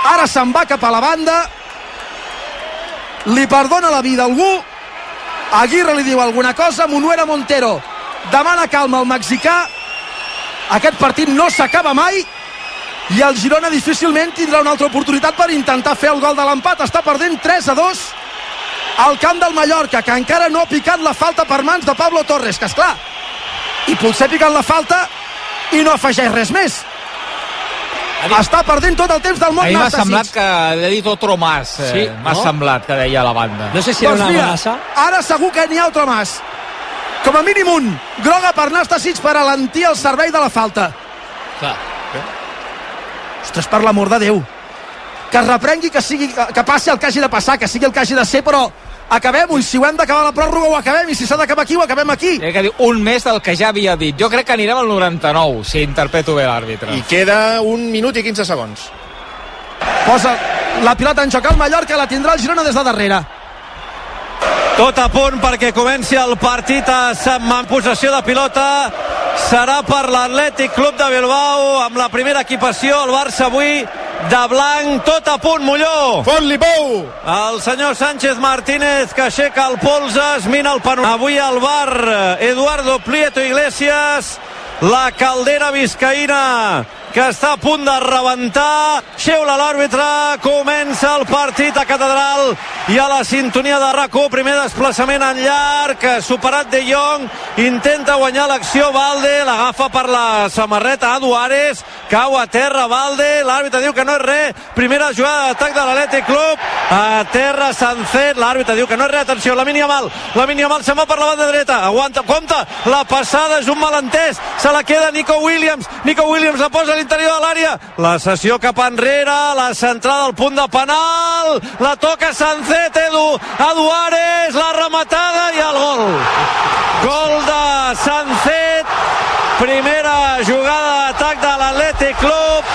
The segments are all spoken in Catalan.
ara se'n va cap a la banda, li perdona la vida a algú, Aguirre li diu alguna cosa, Munuera Montero demana calma al mexicà. Aquest partit no s'acaba mai i el Girona difícilment tindrà una altra oportunitat per intentar fer el gol de l'empat. Està perdent 3-2 al camp del Mallorca, que encara no ha picat la falta per mans de Pablo Torres, que esclar, i potser picat la falta i no afegeix res més. Està perdent tot el temps del món. A mi m'ha semblat que ha dit otro más. Sí, m'ha semblat que deia la banda. No sé si era una amenaça. Ara segur que n'hi ha otro más. Com a mínim un. Groga per Nastasic per alentir el servei de la falta. Clar. Ostres, per l'amor de Déu. Que es reprengui, que passi el que hagi de passar, que sigui el que hagi de ser, però acabem-ho, i si ho hem d'acabar la pròrroga ho acabem, i si s'ha d'acabar aquí ho acabem aquí. Crec que diu un més del que ja havia dit. Jo crec que anirem al 99, si interpreto bé l'àrbitre. I queda 1 minut i 15 segons. Posa la pilota en joc al Mallorca, la tindrà el Girona des de darrere. Tot a punt perquè comenci el partit a en possessió de pilota. Serà per l'Atlètic Club de Bilbao amb la primera equipació, el Barça avui de blanc, tot a punt, Molló. Fot-li pou! El senyor Sánchez Martínez, que aixeca el polze, es mina el panorama. Avui al bar Eduardo Prieto Iglesias, la caldera biscaïna que està a punt de rebentar. Xiula l'àrbitre, comença el partit a Catedral i a la sintonia de RAC1. Primer desplaçament en llarg, superat De Jong, intenta guanyar l'acció Valde, l'agafa per la samarreta a Duárez, cau a terra Valde, l'àrbitre diu que no és res. Primera jugada d'atac de l'Atlètic Club, a terra Sancet, l'àrbitre diu que no és res. Atenció, Lamine Yamal se'n va per la banda dreta, aguanta, compta, la passada és un malentès, se la queda Nico Williams la posa a l'interior de l'àrea, la cessió cap enrere, la centrada al punt de penal, la toca Sancet, a Duárez, la rematada i el gol de Sancet. Primera jugada d'atac de l'Atlètic Club,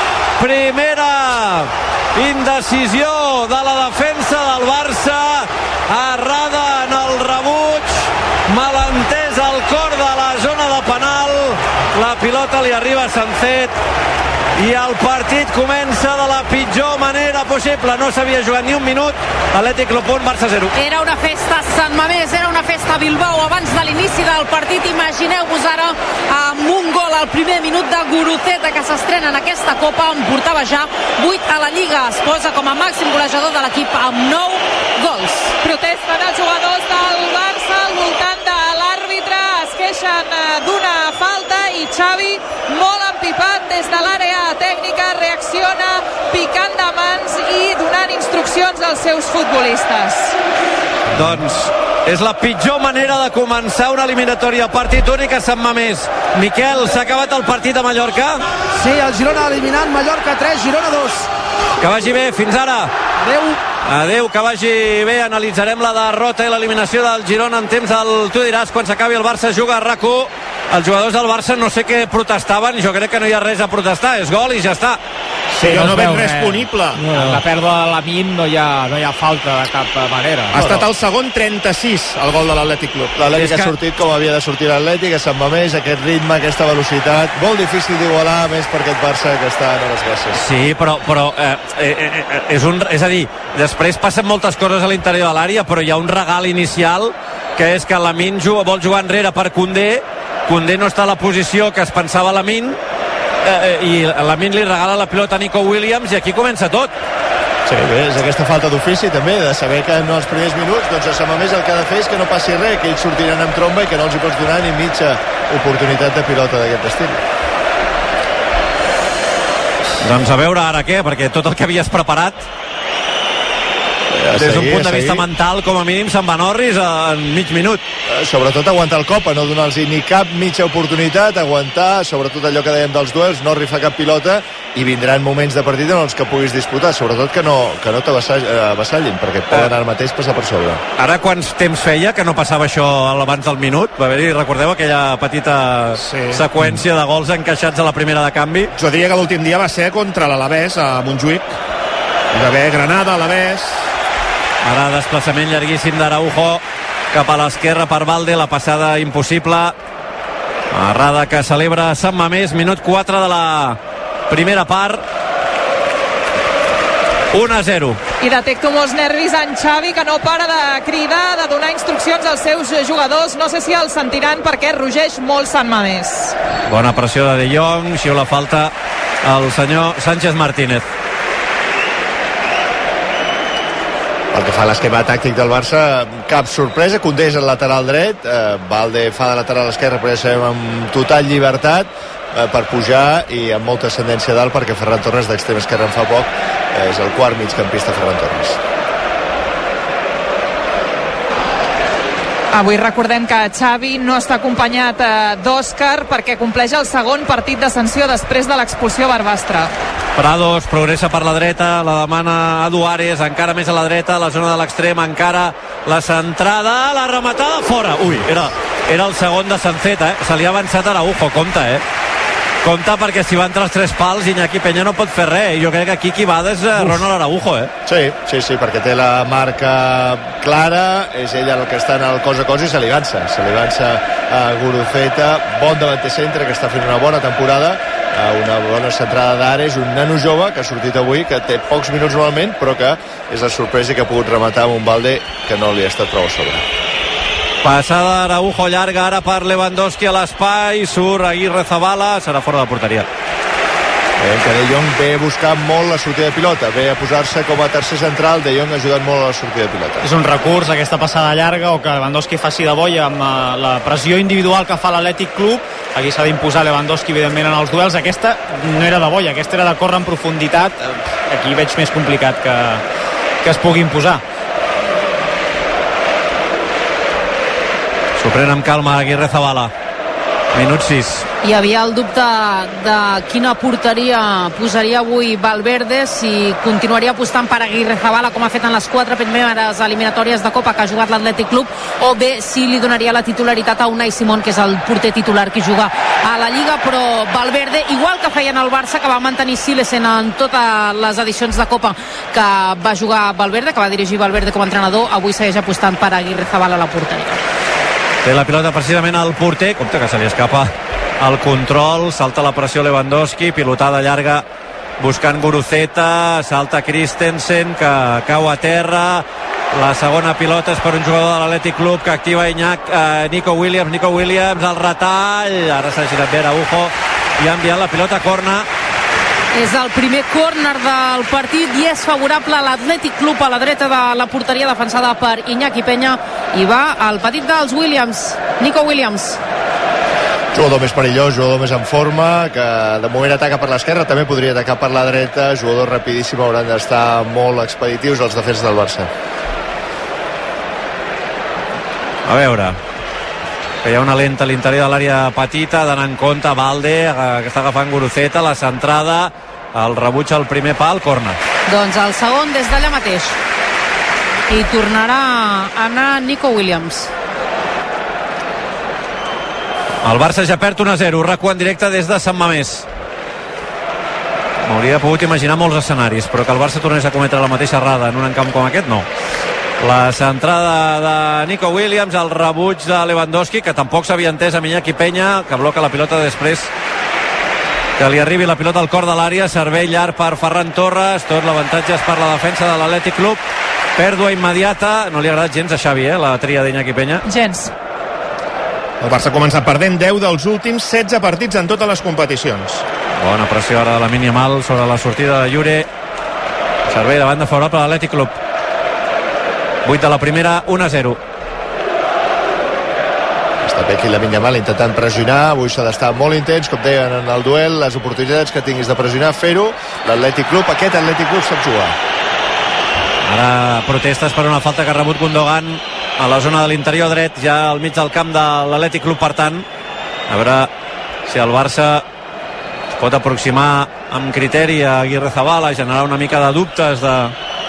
primera indecisió de la defensa del Barça, errada en el rebuig, malentès al cor de la zona de penal, la pilota li arriba a Sancet i el partit comença de la pitjor manera possible. No s'havia jugat ni un minut. Atlètic Club 1, Barça 0. Era una festa a Sant Mamés, era una festa a Bilbao abans de l'inici del partit. Imagineu-vos ara amb un gol al primer minut de Guruceta, que s'estrena en aquesta Copa, en portava ja 8 a la Lliga. Es posa com a màxim golejador de l'equip amb 9 gols. Protesten els jugadors del Barça al voltant de l'àrbitre, es queixen d'una falta i Xavi, molt empipat des de l'àrea tècnica, reacciona picant de mans i donant instruccions als seus futbolistes. Doncs és la pitjor manera de començar una eliminatòria. Partit únic a Sant Mamés. Miquel, s'ha acabat el partit a Mallorca? Sí, el Girona eliminant, Mallorca 3, Girona 2. Que vagi bé, fins ara. Adeu, que vagi bé. Analitzarem la derrota i l'eliminació del Girona en temps del Tu diràs quan s'acabi el Barça juga a RAC1. Els jugadors del Barça no sé què protestaven, jo crec que no hi ha res a protestar, és gol i ja està. Sí, no veig res punible. En la pèrdua de Lamine no hi ha falta de cap manera. Ha estat el segon 36, el gol de l'Atlètic Club. L'Atlètic ha sortit com havia de sortir l'Atlètic, a Sant Mamés, aquest ritme, aquesta velocitat, molt difícil d'igualar, més per aquest Barça que està a les gràcies. Sí, però és a dir, després passen moltes coses a l'interior de l'àrea, però hi ha un regal inicial, que és que Lamine vol jugar enrere per Koundé no està a la posició que es pensava Lamine, i Lamine li regala la pilota a Nico Williams i aquí comença tot. Sí, bé, és aquesta falta d'ofici també, de saber que en els primers minuts doncs a Sant Mamés el que ha de fer és que no passi res, que ells sortiran amb tromba i que no els hi pots donar ni mitja oportunitat de pilota d'aquest estil. Doncs a veure ara què, perquè tot el que havies preparat des d'un punt de vista mental, com a mínim se'n va Norris en mig minut. Sobretot aguantar el cop, a no donar-los ni cap mitja oportunitat, aguantar, sobretot allò que dèiem dels duels, no rifar cap pilota, i vindran moments de partit en els que puguis disputar, sobretot que no t'avassallin, perquè poden ara mateix passar per sobre. Ara quants temps feia que no passava això abans del minut? Va haver-hi, recordeu aquella petita seqüència de gols encaixats a la primera de canvi? Jo diria que l'últim dia va ser contra l'Alavés a Montjuïc. Hi va haver Granada, Alavés. Ara desplaçament llarguíssim d'Araujo cap a l'esquerra per Valde, la passada impossible. Errada que celebra Sant Mamés, minut 4 de la primera part. 1-0. I detecto molts nervis en Xavi, que no para de cridar, de donar instruccions als seus jugadors. No sé si el sentiran perquè rugeix molt Sant Mamés. Bona pressió de Jong, xiula falta el senyor Sánchez Martínez. Pel que fa a l'esquema tàctic del Barça, cap sorpresa. Koundé és el lateral dret, Valde fa de lateral esquerre, però ja sabem, amb total llibertat per pujar i amb molta ascendència dalt, perquè Ferran Torres d'extrem esquerre en fa poc és el quart migcampista Ferran Torres. Avui recordem que Xavi no està acompanyat d'Òscar perquè compleix el segon partit de sanció després de l'expulsió a Barbastre. Prados progressa per la dreta, la demana a Duárez, encara més a la dreta, a la zona de l'extrem, encara la centrada, la rematada fora. Ui, era el segon de Sancet, se li ha avançat Araujo, compte, compte, perquè si va entre els 3 pals Iñaki Peña no pot fer res. Jo crec que aquí qui va és Ronald Araujo, Sí, perquè té la marca clara, és ell el que està en el cos a cos i se li avança a Guruceta, bon davanter centre que està fent una bona temporada, una bona centrada d'Ares, un nano jove que ha sortit avui, que té pocs minuts normalment, però que és la sorpresa que ha pogut rematar amb un Valde que no li ha estat prou a sobre. Passada Araujo llarga ara per Lewandowski a l'espai, surt Aguirre Zabala, serà fora de porteria. Que De Jong ve a buscar molt la sortida de pilota, ve a posar-se com a tercer central. De Jong ha ajudat molt a la sortida de pilota. És un recurs aquesta passada llarga, o que Lewandowski faci de boia amb la pressió individual que fa l'Atlètic Club. Aquí s'ha d'imposar Lewandowski evidentment en els duels. Aquesta no era de boia, aquesta era de córrer en profunditat. Aquí veig més complicat que es pugui imposar. S'ho pren amb calma Aguirre Zabala. Minut 6. Hi havia el dubte de quina porteria posaria avui Valverde, si continuaria apostant per Aguirre Zabala com ha fet en les 4 primeres eliminatòries de Copa que ha jugat l'Atlètic Club, o bé si li donaria la titularitat a Unai Simón, que és el porter titular que juga a la Lliga. Però Valverde, igual que feien el Barça, que va mantenir Silesen en totes les edicions de Copa que va jugar Valverde, que va dirigir Valverde com a entrenador, avui segueix apostant per Aguirre Zabala a la porteria. Té la pilota precisament al porter, compte que se li escapa el control, salta la pressió Lewandowski, pilotada llarga buscant Guruceta, salta Christensen, que cau a terra, la segona pilota és per un jugador de l'Atlètic Club que activa Nico Williams, el retall, ara s'ha girat bé Araujo i ha enviat la pilota a corna. És el primer córner del partit i és favorable a l'Atlètic Club, a la dreta de la porteria, defensada per Iñaki Peña, i va al petit dels Williams, Nico Williams. Jugador més perillós, jugador més en forma, que de moment ataca per l'esquerra, també podria atacar per la dreta, jugador rapidíssim, hauran d'estar molt expeditius els defenses del Barça. A veure, que hi ha una lenta a l'interior de l'àrea petita, d'anar en compte Valde, que està agafant Guruceta, la centrada, el rebuig al primer pal, corna. Doncs el segon des d'allà mateix. I tornarà a anar Nico Williams. El Barça ja perd 1-0, RAC1 en directe des de Sant Mamés. M'hauria pogut imaginar molts escenaris, però que el Barça tornés a cometre la mateixa errada en un encamp com aquest, no. La centrada de Nico Williams, el rebuig de Lewandowski, que tampoc s'havia entès amb Iñaki Peña, que bloca la pilota després que li arribi la pilota al cor de l'àrea. Servei llarg per Ferran Torres, tot l'avantatge és per la defensa de l'Atlètic Club. Pèrdua immediata, no li ha agradat gens a Xavi, la tria d'Iñaki Peña. Gens. El Barça ha començat perdent 10 dels últims 16 partits en totes les competicions. Bona pressió ara de la Yamal sobre la sortida de Llure. Servei de banda favorable a l'Atlètic Club. 8 de la primera, 1-0. Està bé aquí la Yamal intentant pressionar. Avui s'ha d'estar molt intens, com deien en el duel. Les oportunitats que tinguis de pressionar, fer-ho. L'Atlètic Club, aquest Atlètic Club sap jugar. Ara protestes per una falta que ha rebut Gundogan a la zona de l'interior dret, ja al mig del camp de l'Atlètic Club. Per tant, a veure si el Barça es pot aproximar amb criteri a Aguirre Zabala, generar una mica de dubtes, de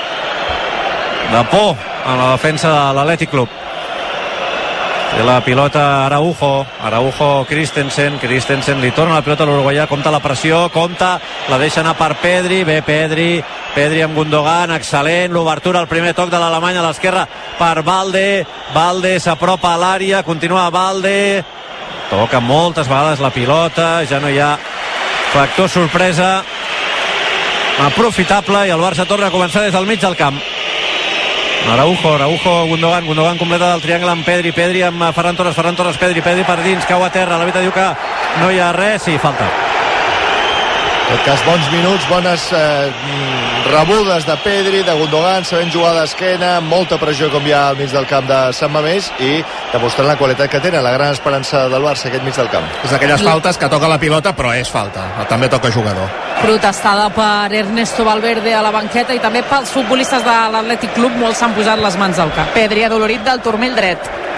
por en la defensa de l'Atlètic Club. Té la pilota Araujo, Christensen li torna la pilota a l'uruguaià, compta la pressió, la deixa anar per Pedri, bé Pedri amb Gundogan, excel·lent, l'obertura, el primer toc de l'Alemany a l'esquerra per Valde s'apropa a l'àrea, continua Valde, toca moltes vegades la pilota, ja no hi ha factor sorpresa, aprofitable, i el Barça torna a començar des del mig del camp. Araujo, Gundogan completa del triangle amb Pedri amb Ferran Torres, Pedri per dins, cau a terra, l'àrbitre diu que no hi ha res, i falta. En tot cas, bons minuts, bones rebudes de Pedri, de Gundogan, sabent jugar d'esquena, molta pressió com hi ha al mig del camp de Sant Mamés, i demostrant la qualitat que tenen, la gran esperança del Barça, aquest mig del camp. És d'aquelles faltes que toca la pilota, però és falta, també toca jugador. Protestada per Ernesto Valverde a la banqueta i també pels futbolistes de l'Atlètic Club, molts s'han posat les mans al cap. Pedri adolorit del turmell dret.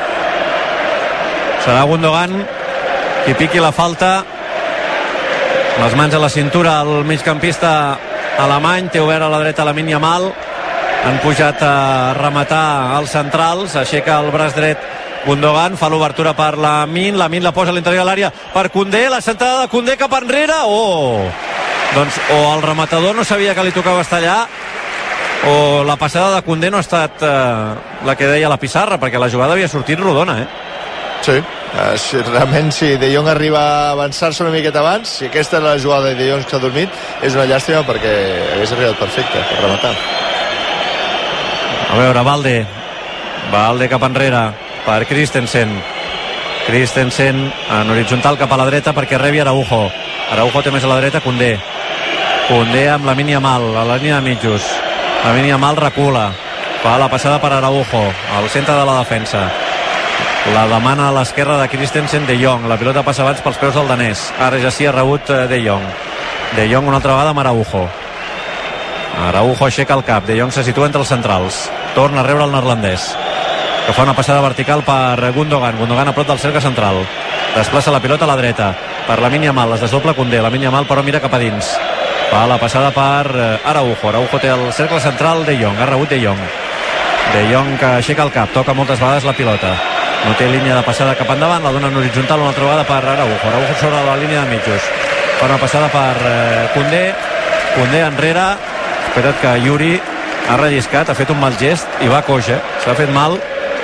Serà Gundogan qui piqui la falta, les mans a la cintura al migcampista alemany, té obert a la dreta Lamine Yamal, han pujat a rematar els centrals, aixeca el braç dret Gundogan, fa l'obertura per Lamine la posa a l'interior de l'àrea per Koundé, la centrada de Koundé cap enrere, doncs o el rematador no sabia que li tocava estar allà, o la passada de Koundé no ha estat la que deia la pissarra, perquè la jugada havia sortit rodona, Sí, realment si De Jong arriba a avançar-se una miqueta abans, si aquesta és la jugada de De Jong que s'ha dormit, és una llàstima perquè hagués arribat perfecte per rematar. A veure, Valde cap enrere per Christensen en horitzontal cap a la dreta perquè rebi Araujo té més a la dreta, Koundé amb Lamine Yamal a la línia de mitjos, Lamine Yamal recula, fa la passada per Araujo al centre de la defensa, la demana a l'esquerra de Christensen, De Jong, la pilota passa abans pels peus del danès, ara ja sí ha rebut De Jong una altra vegada amb Araujo aixeca el cap, De Jong se situa entre els centrals, torna a rebre el neerlandès que fa una passada vertical per Gundogan a prop del cercle central, desplaça la pilota a la dreta per Lamine Yamal, es desdobla Koundé, Lamine Yamal però mira cap a dins, fa la passada per Araujo té el cercle central, De Jong, ha rebut De Jong que aixeca el cap, toca moltes vegades la pilota, no té línia de passada cap endavant, la dona en horitzontal una altra vegada per Araujo sobre la línia de mitjos, fa una passada per Koundé enrere, espera't que Yuri ha relliscat, ha fet un mal gest i va coix, s'ha fet mal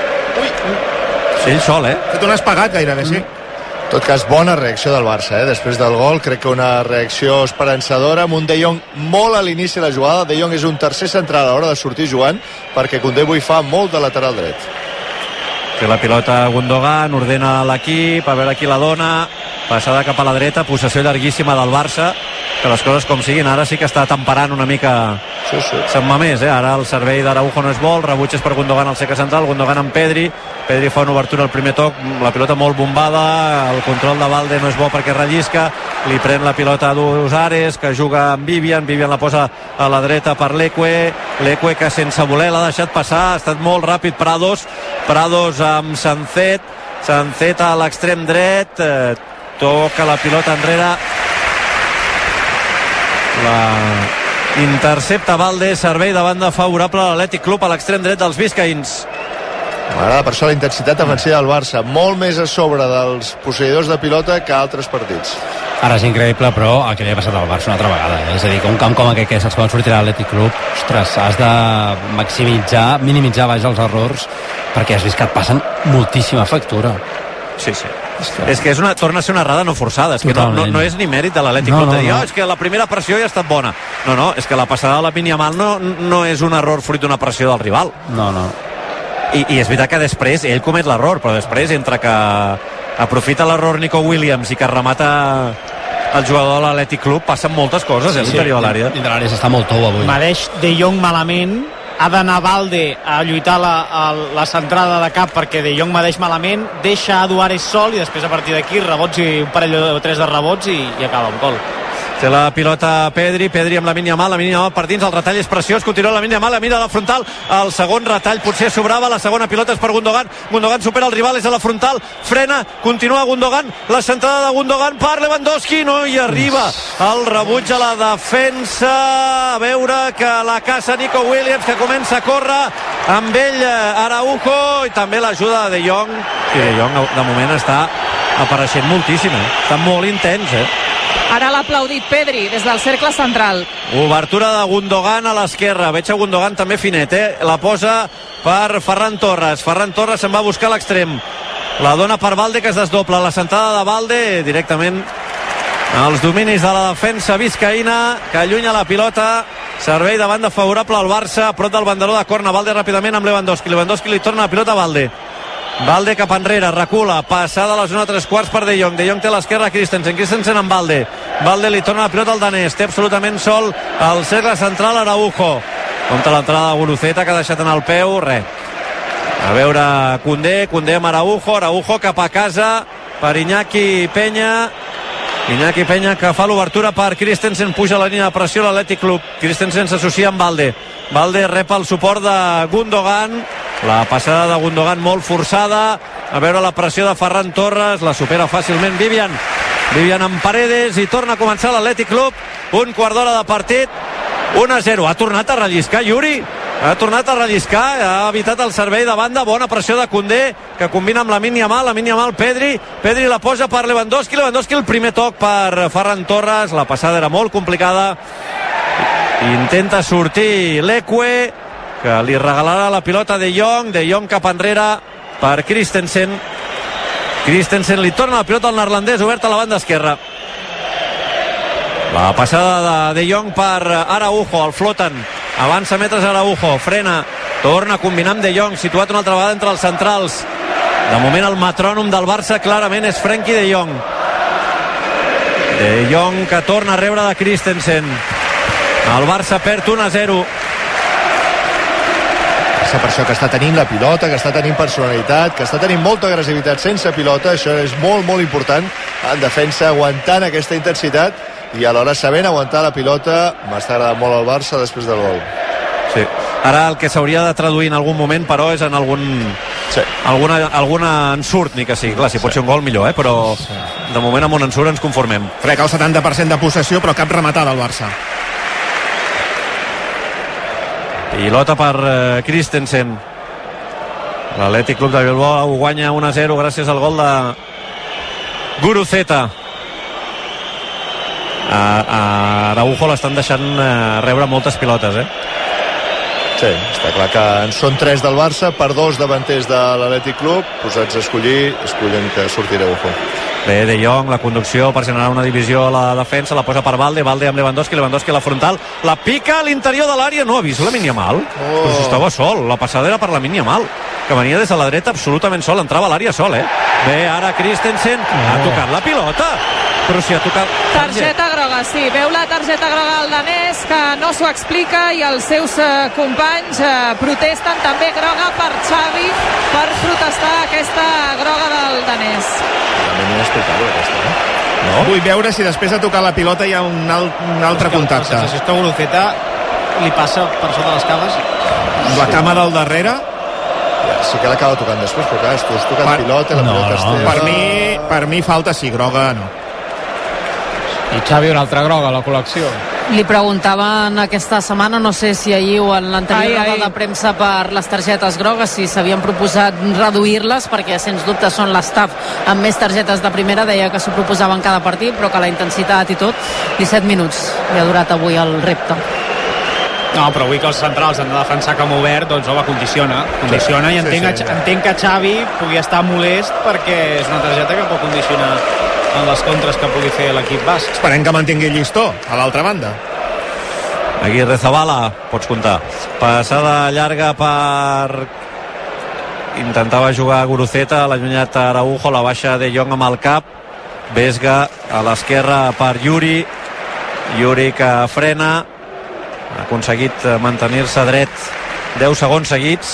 ell sol, ha fet un espagat gairebé, sí. En tot cas, bona reacció del Barça, després del gol, crec que una reacció esperançadora, amb un De Jong molt a l'inici de la jugada. De Jong és un tercer central a l'hora de sortir jugant, perquè Koundé avui fa molt de lateral dret. Té la pilota Gundogan, ordena l'equip, a veure qui la dona, passada cap a la dreta, possessió llarguíssima del Barça, que les coses com siguin, ara sí que està temperant una mica Sant Mamés, ara el servei d'Araujo no és bo, el rebuig és per Gundogan al cercle central, Gundogan amb Pedri fa una obertura al primer toc, la pilota molt bombada, el control de Valde no és bo perquè rellisca, li pren la pilota a Dusares, que juga amb Vivian la posa a la dreta per Leque que sense voler l'ha deixat passar, ha estat molt ràpid Prados amb Sancet a l'extrem dret, toca la pilota enrere, la intercepta Valde, servei de banda favorable a l'Atlètic Club a l'extrem dret dels biscaïns. M'agrada per això la intensitat defensiva del Barça, molt més a sobre dels posseïdors de pilota que altres partits. Ara és increïble, però el que li ha passat al Barça una altra vegada, És a dir, que un camp com aquest que saps quan sortirà l'Atlètic Club, ostres, has de minimitzar baix els errors, perquè has vist que et passen moltíssima factura. Sí. És que torna a ser una errada no forçada, és que no és ni mèrit de l'Atlètic Club de dir, és que la primera pressió ja ha estat bona. No, és que la passada de Lamine Yamal no és un error fruit d'una pressió del rival. No. I és veritat que després ell comet l'error, però després entre que aprofita l'error Nico Williams i que remata el jugador de l'Atlètic Club passen moltes coses a l'interior de l'àrea. Dintre l'àrea s'està molt tou avui. Madeix De Jong malament, ha d'anar Valde a lluitar la centrada de cap perquè De Jong madeix malament, deixa a Duares sol i després a partir d'aquí rebots i un parell o tres de rebots i acaba un gol. Té la pilota Pedri amb Lamine Yamal per dins, el retall és preciós, continua Lamine Yamal, mira a la frontal, el segon retall potser sobrava, la segona pilota és per Gundogan supera el rival, és a la frontal, frena, continua Gundogan, la centrada de Gundogan per Lewandowski, no hi arriba, el rebuig a la defensa, a veure que la caça Nico Williams, que comença a córrer amb ell Araujo, i també l'ajuda de De Jong, i De Jong de moment està apareixent moltíssim, està molt intens, Ara l'ha aplaudit Pedri des del cercle central. Obertura de Gundogan a l'esquerra. Veig a Gundogan també finet, La posa per Ferran Torres. Ferran Torres se'n va a buscar a l'extrem. La dona per Valde, que es desdobla. La centrada de Valde directament els dominis de la defensa biscaïna, que allunya la pilota. Servei de banda favorable al Barça, a prop del banderó de corna. Valde ràpidament amb Lewandowski li torna la pilota a Valde cap enrere, recula, passada a la zona 3/4 per De Jong té a l'esquerra Christensen amb Valde li torna la pilota al danès, té absolutament sol al cercle central Araujo. Compte l'entrada de Guruceta, que ha deixat en el peu, res. A veure Koundé amb Araujo cap a casa per Iñaki Peña, que fa l'obertura per Christensen, puja a la línia de pressió l'Atlètic Club. Christensen s'associa amb Valde rep el suport de Gundogan, la passada de Gundogan molt forçada, a veure la pressió de Ferran Torres, la supera fàcilment Vivian amb Paredes, i torna a començar l'Atlètic Club, un quart d'hora de partit, 1-0, ha tornat a relliscar Yuri, ha evitat el servei de banda, bona pressió de Koundé, que combina amb Lamine Yamal, Pedri la posa per Lewandowski, el primer toc per Ferran Torres, la passada era molt complicada, intenta sortir Leque, que li regalarà la pilota De Jong cap enrere per Christensen li torna la pilota al neerlandès, obert a la banda esquerra. La passada de Jong per Araujo, el floten, avança metres Araujo, frena, torna a combinar amb De Jong, situat una altra vegada entre els centrals. De moment el metrònom del Barça clarament és Frenkie De Jong. De Jong, que torna a rebre de Christensen. El Barça perd 1-0. Per això que està tenint la pilota, que està tenint personalitat, que està tenint molta agressivitat sense pilota, això és molt, molt important en defensa, aguantant aquesta intensitat i alhora sabent aguantar la pilota. M'està agradant molt el Barça després del gol. Sí. Ara el que s'hauria de traduir en algun moment, però, és en alguna ensurt, ni que sigui. Clar, si pot ser un gol, millor, però de moment amb un ensurt ens conformem. Frec el 70% de possessió, però cap rematada al Barça. Pilota per Christensen. L'Atlètic Club de Bilbao guanya 1-0 gràcies al gol de Guruceta. A Araujo l'estan deixant rebre moltes pilotes, Sí, està clar que en són 3 del Barça per 2 davanters de l'Atlètic Club, posats a escollen que surti Araujo. Bé, De Jong, la conducció per generar una divisió a la defensa, la posa per Valde amb Lewandowski a la frontal, la pica a l'interior de l'àrea, no ha vist Lamine Yamal, però si estava sol, la passada era per Lamine Yamal, que venia des de la dreta absolutament sol, entrava a l'àrea sol, Bé, ara Christensen ha tocat la pilota, però si ha tocat... Targeta groga, sí, veu la targeta groga al danès, que no s'ho explica, i els seus companys protesten, també groga per Xavi, per protestar aquesta groga del danès. No? Vull veure si després de tocar la pilota hi ha un altre contacte. La sensació que Guruceta li passa per sota les cames. La cama del darrere. Sí que l'acaba tocant després, però clar, tu has tocat pilota, la pilota és teva. Per mi falta sí, groga no. I Xavi una altra groga a la col·lecció. Li preguntaven aquesta setmana, no sé si ahir o en l'anterior roda de premsa, per les targetes grogues, si s'havien proposat reduir-les, perquè sens dubte són l'estaf amb més targetes de primera, deia que s'ho proposaven cada partit, però que la intensitat i tot, 17 minuts li ha durat avui el repte. No, però avui que els centrals han de defensar com obert, doncs home, condiciona i entenc que Xavi pugui estar molest perquè és una targeta que pot condicionar en les contres que pugui fer l'equip basc. Esperem que mantingui llistó a l'altra banda. Aguirre Zabala, pots comptar. Passada llarga per... Intentava jugar Guruceta, l'allunyat Araujo, la baixa De Jong amb el cap. Vesga a l'esquerra per Yuri que frena, ha aconseguit mantenir-se dret 10 segons seguits.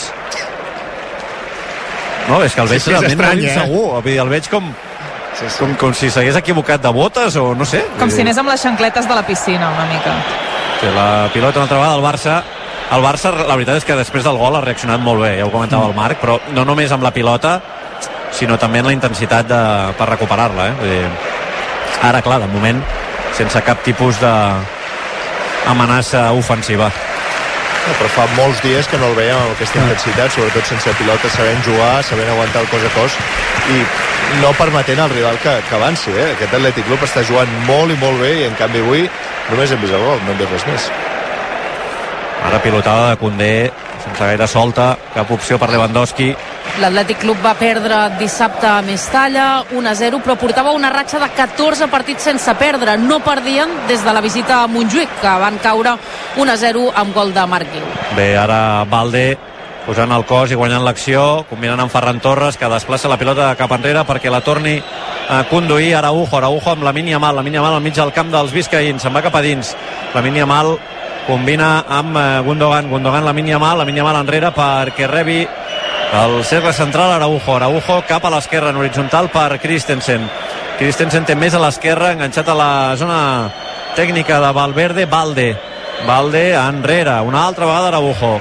No, és que el veig realment molt insegur, el veig com si s'hagués equivocat de botes o no sé. Com si anés amb les xancletes de la piscina una mica. Sí, la pilota una altra vegada del Barça. El Barça, la veritat és que després del gol ha reaccionat molt bé, ja ho comentava el Marc, però no només amb la pilota, sinó també en la intensitat per recuperar-la. Ara, clar, de moment, sense cap tipus d'amenaça ofensiva. Però fa molts dies que no el veiem amb aquesta intensitat, sobretot sense pilota, sabent jugar, sabent aguantar el cos a cos i no permetent al rival que avanci. Aquest Atlètic Club està jugant molt i molt bé i en canvi avui només hem vist el gol, no hem vist res més. Ara pilotada de Koundé, sense gaire solta, cap opció per Lewandowski. L'Atlètic Club va perdre dissabte a Mestalla 1-0, però portava una ratxa de 14 partits sense perdre. No perdien des de la visita a Montjuïc, que van caure 1-0 amb gol de Marc Guiu. Bé, ara Balde posant el cos i guanyant l'acció, combinant amb Ferran Torres, que desplaça la pilota cap enrere perquè la torni a conduir Araujo amb Lamine Yamal al mig del camp dels biscaïns, se'n va cap a dins. Lamine Yamal combina amb Gundogan, Lamine Yamal enrere perquè rebi el cercle central Araujo cap a l'esquerra en horitzontal per Christensen té més a l'esquerra, enganxat a la zona tècnica de Valverde. Balde enrere, una altra vegada Araujo.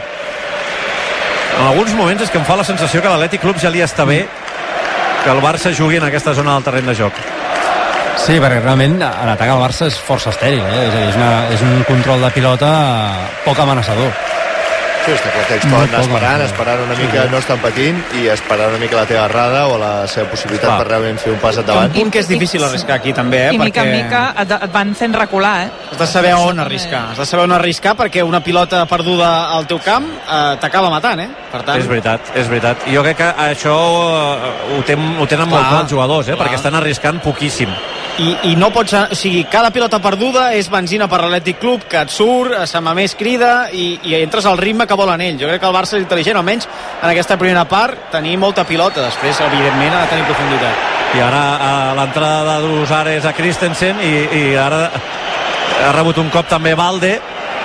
En alguns moments és que em fa la sensació que l'Atlètic Club ja li està bé que el Barça jugui en aquesta zona del terreny de joc. Sí, perquè realment en atac al Barça és força estèril, és a dir, és un control de pilota poc amenaçador. Sí, està clar que ells poden anar esperant una mica, no estan patint, i esperant una mica la teva errada o la seva possibilitat per realment fer un pas endavant. Un punt que és difícil arriscar aquí també, I mica perquè... en mica et van fent recular, Has de saber on arriscar. Has de saber on arriscar perquè una pilota perduda al teu camp t'acaba matant, Per tant... És veritat. Jo crec que això ho tenen molt clar els jugadors, perquè estan arriscant poquíssim. I no pots... O sigui, cada pilota perduda és benzina per l'Atlètic Club, que et surt, Samamés crida i entres al ritme que volen ells. Jo crec que el Barça és intel·ligent, almenys en aquesta primera part, tenir molta pilota. Després, evidentment, ha de tenir profunditat. I ara l'entrada de Dusares a Christensen i ara ha rebut un cop també Balde.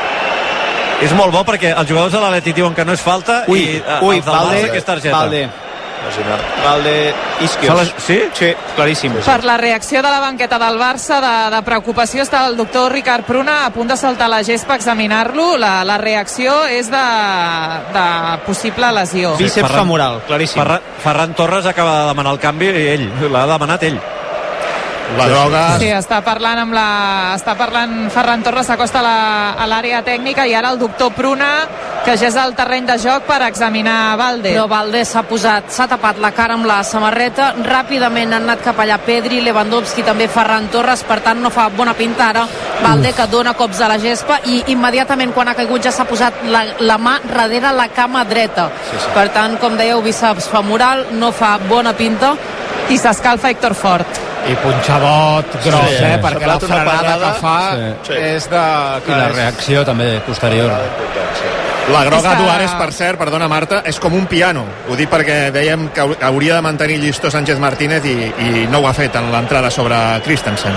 És molt bo perquè els jugadors de l'Atlètic diuen que no és falta i els del Barça que és targeta. Balde Isquios. Sí? Sí, claríssim. Per la reacció de la banqueta del Barça de preocupació està el doctor Ricard Pruna a punt de saltar la gespa a examinar-lo. La reacció és de possible lesió. Bíceps femoral, claríssim. Ferran Torres acaba de demanar el canvi i l'ha demanat ell. La droga... Sí, està parlant Ferran Torres, s'acosta a l'àrea tècnica i ara el doctor Pruna, que ja és al terreny de joc per examinar Balde. Però Balde s'ha tapat la cara amb la samarreta, ràpidament han anat cap allà Pedri, Lewandowski, també Ferran Torres, per tant no fa bona pinta ara Balde, que dona cops a la gespa i immediatament quan ha caigut ja s'ha posat la mà darrere la cama dreta. Per tant, com dèieu, bíceps femoral, no fa bona pinta. I s'escalfa Héctor Fort. I punxadot gros, perquè la frenada que fa és de... I la reacció també posterior. La groga Duares, per cert, perdona Marta, és com un piano. Ho dic perquè dèiem que hauria de mantenir llistó Sánchez Martínez i no ho ha fet en l'entrada sobre Christensen.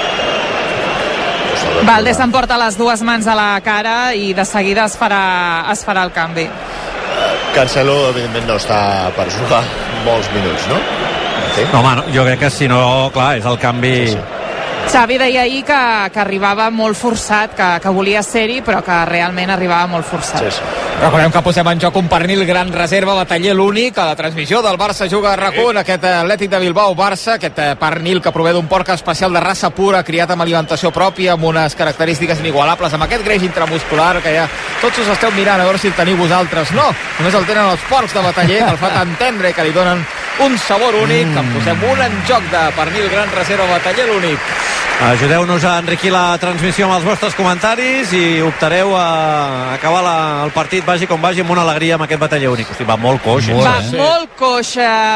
Balde s'emporta les dues mans a la cara i de seguida es farà el canvi. Cancelo, evidentment, no està per jugar molts minuts, no? No, home, jo crec que si no, clar, és el canvi... Xavi deia ahir que arribava molt forçat, que volia ser-hi, però que realment arribava molt forçat. Recordem que posem en joc un pernil gran reserva, bataller l'únic, a la transmissió del Barça Juga a RAC1, aquest Atlètic de Bilbao-Barça, aquest pernil que prové d'un porc especial de raça pura, criat amb alimentació pròpia, amb unes característiques inigualables, amb aquest greix intramuscular, que ja tots us esteu mirant a veure si el teniu vosaltres. No, només el tenen els porcs de bataller, que el fa tan tendre que li donen un sabor únic. En posem un en joc de pernil gran reserva, bataller l'únic. Ajudeu-nos a enriquir la transmissió amb els vostres comentaris i optareu a acabar el partit, vagi com vagi, amb una alegria amb aquest bataller únic. Hosti, va molt coix. Molt coix.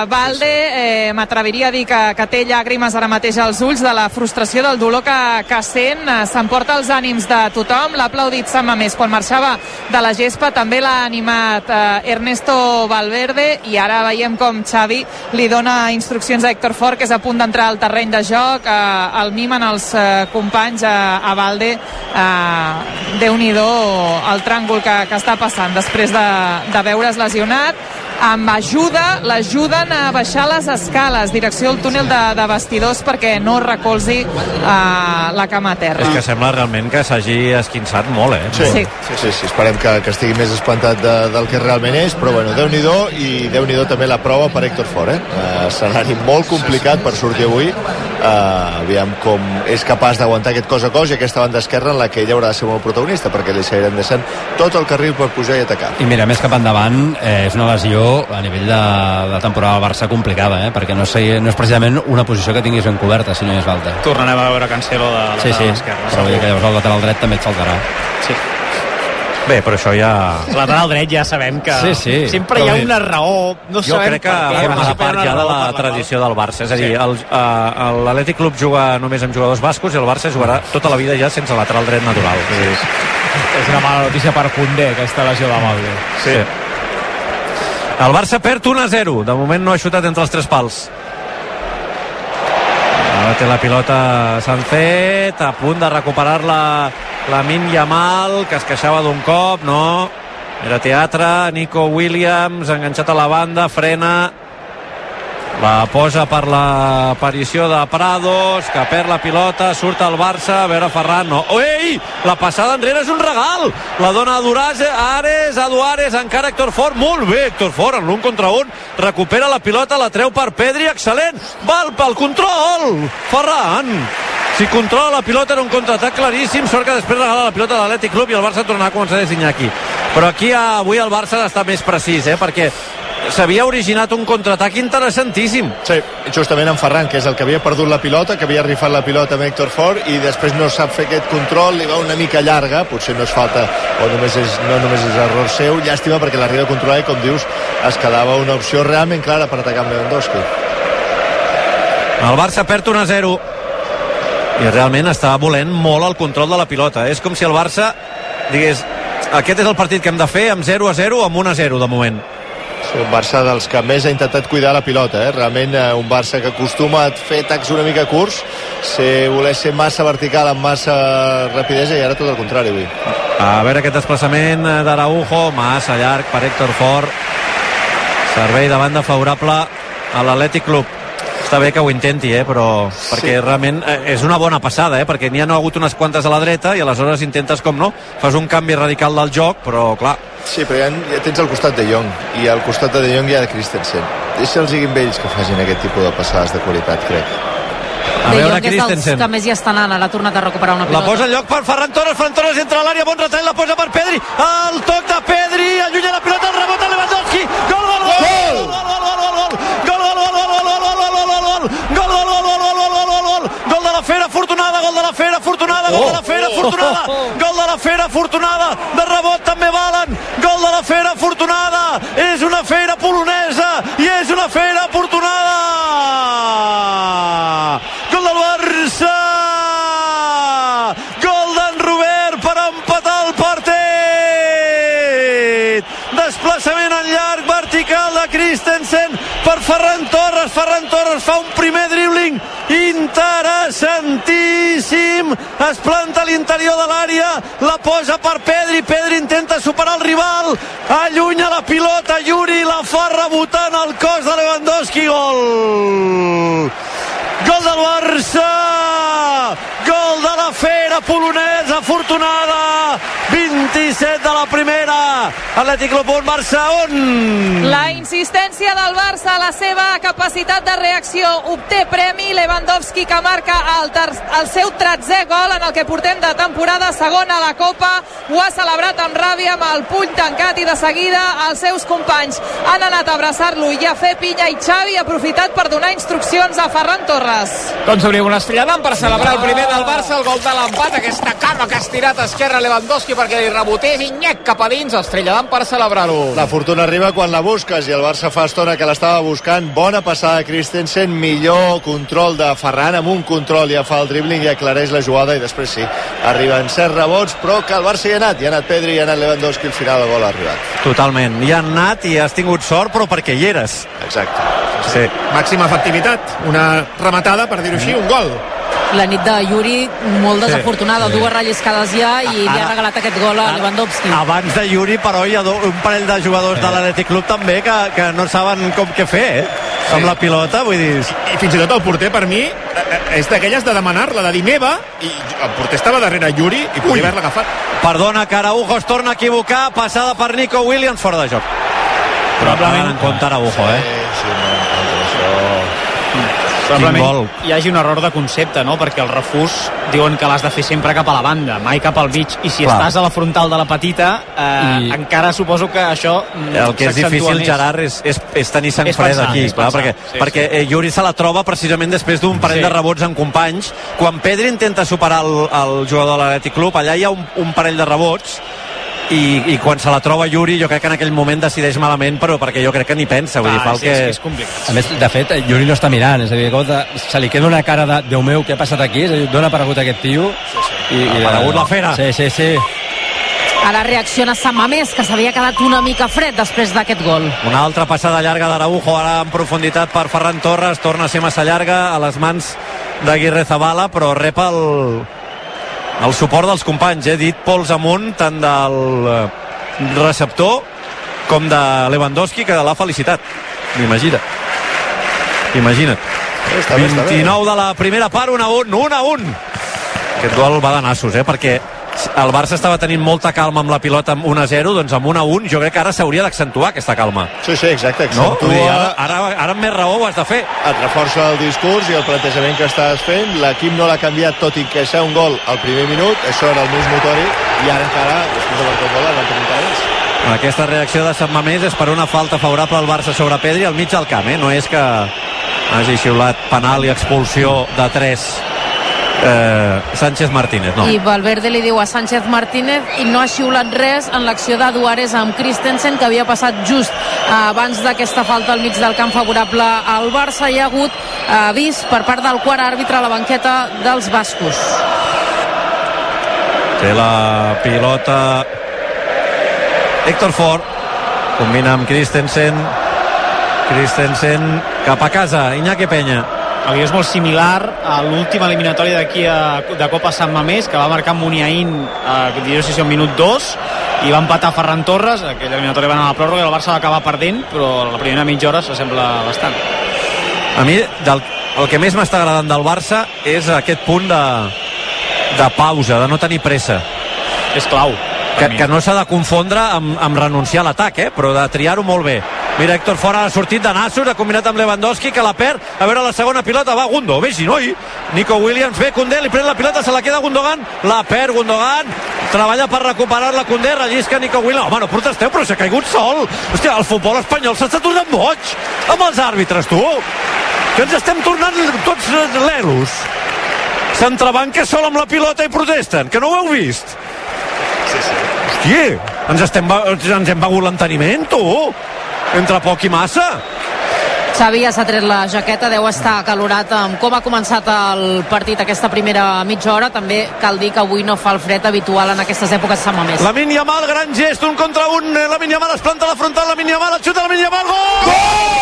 Balde, m'atreviria a dir que té llàgrimes ara mateix als ulls de la frustració, del dolor que sent. S'emporta els ànims de tothom. L'ha aplaudit Samamés quan marxava de la gespa. També l'ha animat Ernesto Valverde i ara veiem com Xavi li dona instruccions a Héctor Fort, que és a punt d'entrar al terreny de joc. El mimen els companys a Balde. Déu-n'hi-do el tràngol que està passant després de veure's lesionat. Amb ajuda, l'ajuden a baixar les escales, direcció al túnel de vestidors, perquè no recolzi la cama a terra. És que sembla realment que s'hagi esquinçat molt, Sí. Esperem que estigui més espantat del que realment és, però bueno, Déu-n'hi-do, i Déu-n'hi-do també la prova per Héctor Fort, escenari molt complicat per sortir avui. Aviam com és capaç d'aguantar aquest cos a cos i aquesta banda esquerra en la que ell haurà de ser molt protagonista, perquè li seguirem deixant tot el carril per pujar i atacar. I mira, més cap endavant, és una lesió a nivell de temporada del Barça complicada, perquè no és precisament una posició que tinguis ben coberta, si no és Valde. Tornarem a veure Cancelo de la esquerra. Però vull dir que llavors el lateral dret també et faltarà. Sí. Bé, però això ja... Lateral dret ja sabem que sempre hi ha una raó, no jo sabem crec que forma part ja de la tradició del Barça, és a dir, l'Atlètic Club juga només amb jugadors bascos i el Barça jugarà tota la vida ja sense lateral dret natural. És una mala notícia per Koundé, aquesta lesió de Valde. Sí. El Barça perd 1-0, de moment no ha xutat entre els 3 pals. Ara té la pilota Sancet, a punt de recuperar-la Lamine Yamal, que es queixava d'un cop, no, era teatre. Nico Williams enganxat a la banda, frena, la posa per l'aparició de Prados, que perd la pilota, surt el Barça, a veure Ferran, no, ei, la passada enrere és un regal, la dona a Duares, encara Héctor Fort, molt bé Héctor Fort, en l'un contra un, recupera la pilota, la treu per Pedri, excel·lent, val pel control, Ferran, si controla la pilota era un contraatac claríssim, sort que després regala la pilota a l'Atlètic Club i el Barça tornarà a començar a designar aquí, però aquí avui el Barça està més precís, perquè s'havia originat un contraatac interessantíssim. Sí, justament en Ferran, que és el que havia perdut la pilota, que havia rifat la pilota amb Héctor Fort i després no sap fer aquest control, li va una mica llarga, potser no és falta o no només és error seu, llàstima perquè l'arriba a controlar i, com dius, es quedava una opció realment clara per atacar amb Lewandowski. El Barça perd 1-0 i realment estava volent molt el control de la pilota. És com si el Barça digués, aquest és el partit que hem de fer amb 0-0 o amb 1-0 de moment. Sí, un Barça dels que més ha intentat cuidar la pilota, realment un Barça que acostuma a fer atacs una mica curts, voler ser massa vertical amb massa rapidesa, i ara tot el contrari avui. A veure aquest desplaçament d'Araujo, massa llarg per Héctor Fort, servei de banda favorable a l'Atlètic Club. Està bé que ho intenti, però perquè realment és una bona passada, perquè n'hi ha hagut unes quantes a la dreta i aleshores intentes, com no, fas un canvi radical del joc, però clar. Sí, però ja tens al costat de Jong, i al costat de Jong hi ha de Christensen. Deixa'ls ells que facin aquest tipus de passades de qualitat, crec. De Jong és dels que més hi estan anant, l'ha tornat a recuperar una pilota. La posa en lloc per Ferran Torres entra a l'àrea, bon retall, la posa per Pedri, el toc de Pedri, allunya la pilota, el rebot de Lewandowski, gol, gol, gol, gol, gol, gol, gol de la Fera Fortunada, gol de la Fera Fortunada, gol de la Fera Fortunada, gol de la Fera Fortunada, de rebot també valen, gol de la Fera Fortunada, és una fera polonesa i és una fera afortunada, gol del Barça, gol d'en Robert per empatar el partit, desplaçament en llarg vertical de Christensen per Ferran Torres fa un primer dribbling interessantíssim, es planta a l'interior de l'àrea, la posa per Pedri intenta superar el rival, allunya la pilota Yuri, la fa rebotant al cos de Lewandowski, gol del Barça, gol de la fera polonesa afortunada, 27 de la primera, Atlètic Club 1, Barça 1. La insistència del Barça, la seva capacitat de reacció obté premi, Lewandowski que marca el seu 13è gol en el que portem de temporada, segon a la Copa, ho ha celebrat amb ràbia, amb el puny tancat, i de seguida els seus companys han anat a abraçar-lo i a fer pinya, i Xavi ha aprofitat per donar instruccions a Ferran Torres. Doncs obrim un estrelladam per celebrar el primer del Barça, el gol de l'empat, aquesta cama que ha estirat a esquerra Lewandowski perquè li rebotés i nyec cap a dins, estrelladam per celebrar-ho. La fortuna arriba quan la busques i el Barça fa estona que l'estava buscant, bona passada de Christensen, millor control de Ferran, amb un control ja fa el dribbling i aclareix la jugada, i després sí, arriben 7 rebots, però que el Barça hi ha anat Pedri, hi ha anat Lewandowski, al final el gol ha arribat. Totalment, hi ha anat i has tingut sort, però perquè hi eres. Exacte. Sí. Màxima efectivitat, una rematada, per dir-ho així, un gol. La nit de Yuri molt desafortunada, dues relliscades ja, i li ha regalat aquest gol a Lewandowski. Abans de Yuri, però hi ha un parell de jugadors de l'Atlètic Club també que no saben com què fer, amb la pilota, vull dir... I fins i tot el porter, per mi, és d'aquelles de demanar-la, de dir meva, i el porter estava darrere Yuri i podia haver-la agafat. Perdona, que Araujo es torna a equivocar, passada per Nico Williams, fora de joc. Probablement en compte Araujo, Probablement hi hagi un error de concepte, no? Perquè el refús diuen que l'has de fer sempre cap a la banda, mai cap al mig, i si estàs a la frontal de la petita encara suposo que això el que és difícil, més. Gerard, és tenir sang freda aquí, perquè Yuri se la troba precisament després d'un parell de rebots en companys. Quan Pedri intenta superar el jugador de l'Atlètic Club, allà hi ha un parell de rebots i quan se la troba Yuri jo crec que en aquell moment decideix malament, però perquè jo crec que ni pensa, vull dir, fa el que... És complicat. A més, de fet, Yuri no està mirant, és a dir, se li queda una cara de Déu meu, què ha passat aquí? És a dir, d'on ha aparegut aquest tio? Ha aparegut la fera. Sí. Ara reacciona Sant Mamés, que s'havia quedat una mica fred després d'aquest gol. Una altra passada llarga d'Araujo, ara en profunditat per Ferran Torres, torna a ser massa llarga a les mans d'Aguirre Zabala, però rep el suport dels companys, dit pols amunt tant del receptor com de Lewandowski, que l'ha felicitat. Imagina't. 29 de la primera part, 1-1. Aquest gol va de nassos, perquè el Barça estava tenint molta calma amb la pilota amb 1-0, doncs amb 1-1 jo crec que ara s'hauria d'accentuar aquesta calma. Sí, exacte, no? Ara amb més raó ho has de fer. Et reforça el discurs i el plantejament que estàs fent. L'equip no l'ha canviat, tot i que ser un gol al primer minut, això era el més notori, i ara encara, després de marcar el gol, van tenir interès. Aquesta reacció de Sant Mamés és per una falta favorable al Barça sobre Pedri al mig del camp, no és que hagi xiulat penal i expulsió de 3 Sánchez Martínez, no. I Valverde li diu a Sánchez Martínez i no ha xiulat res en l'acció de Duárez amb Christensen, que havia passat just abans d'aquesta falta al mig del camp favorable al Barça. Hi ha hagut avís per part del quart àrbitre a la banqueta dels bascos. Té la pilota Héctor Ford, combina amb Christensen cap a casa, Iñaki Peña. El guió és molt similar a l'última eliminatòria d'aquí de Copa Sant Mamés, que va marcar Muniain al minut 2 i va empatar Ferran Torres. Aquella eliminatòria va anar a la pròrroga i el Barça va acabar perdent, però la primera mitja hora s'assembla bastant. A mi el que més m'està agradant del Barça és aquest punt de pausa, de no tenir pressa. És clau. Que no s'ha de confondre amb renunciar a l'atac, però de triar-ho molt bé. Mira, Héctor Ford ha sortit de nassos, ha combinat amb Lewandowski, que la perd. A veure la segona pilota, va Gundo, vegi, noi. Nico Williams, ve Koundé, li pren la pilota, se la queda Gundogan, la perd Gundogan, treballa per recuperar-la Koundé, rellisca Nico Williams. Home, no protesteu, però s'ha caigut sol. Hòstia, el futbol espanyol s'està tornant boig amb els àrbitres, tu. Que ens estem tornant tots leros. S'entrebanca sol amb la pilota i protesten, que no ho heu vist? Hòstia, ens hem begut l'enteniment, tu. Entre poc i massa. Xavi ja s'ha tret la jaqueta, deu estar acalorat amb com ha començat el partit aquesta primera mitja hora. També cal dir que avui no fa el fred habitual en aquestes èpoques Sant Mamés. Lamine Yamal, gran gest, 1 contra 1. Lamine Yamal es planta a la frontal, Lamine Yamal, xuta Lamine Yamal, gol!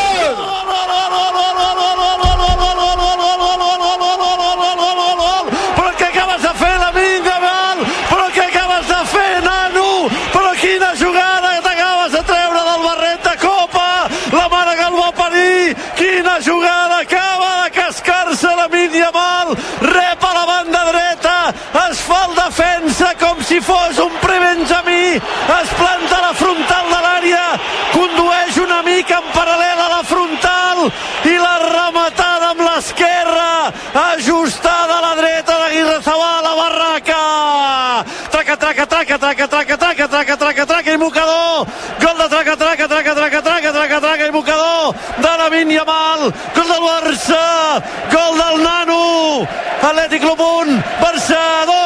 Però què acabes de fer, Lamine Yamal? Però què acabes de fer, nano? Però quina jugada que t'acabes de treure del barret de Copa! La mare que el va parir! Quina jugada! Acaba de cascar-se Lamine Yamal, rep a la banda dreta, es fa el defensa com si fos un prebenjamí, es planta a la frontal de l'àrea, condueix una mica en paral·lel a la frontal i la rematada amb l'esquerra, ajustada a la dreta d'Aguirre Zabala, Barraca! Traca, traca, traca, traca, traca, traca, traca, traca, traca, i mocador! Gol de traca, traca, traca, traca, traca, traca, traca, i mocador de Lamine Yamal, gol del Barça, gol del nano, Atlètic Club 1, Barça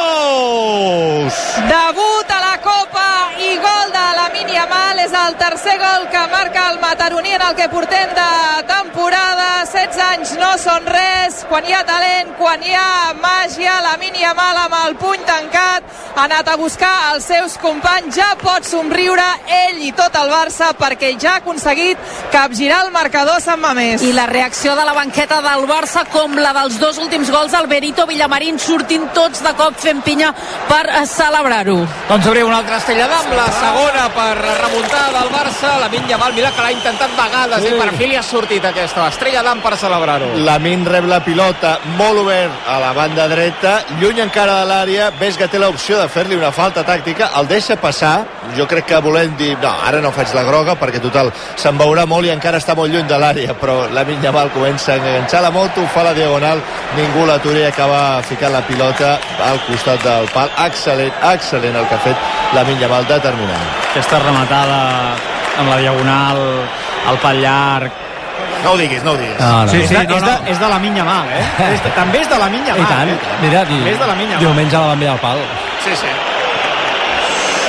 2. Debut a la Copa i gol de Lamine Yamal, és el tercer gol que marca el mataroní en el que portem de temporada. 16 anys no són res, quan hi ha talent, quan hi ha màgia. Lamine Yamal amb el puny tancat ha anat a buscar els seus companys, ja pot somriure ell i tot el Barça perquè ja ha aconseguit capgirar el marcador Sant Mamés. I la reacció de la banqueta del Barça, com la dels dos últims gols, el Benito Villamarín sortint tots de cop fent pinya per celebrar-ho. Doncs obrim una altra estellada amb la segona per remuntar del Barça. Lamine Yamal, mira que l'ha intentat vegades, i per fi li ha sortit aquesta estrella d'am per celebrar-ho. Lamine rep la pilota molt obert a la banda dreta, lluny encara de l'àrea, ves que té l'opció de fer-li una falta tàctica, el deixa passar, jo crec que volem dir, no, ara no faig la groga perquè total se'n veurà molt i encara està molt lluny de l'àrea, però Lamine Yamal comença a enganxar la moto, fa la diagonal, ningú l'atura i acaba ficant la pilota al costat del pal. Excel·lent el que ha fet Lamine Yamal, determinant. Aquesta rematada amb la diagonal, el pal llarg. No ho diguis, no ho diguis. No. Sí, és de Lamine Yamal, també és de Lamine Yamal. I tant, mira, és de Lamine Yamal. Diumenge la va enviar al pal. Sí.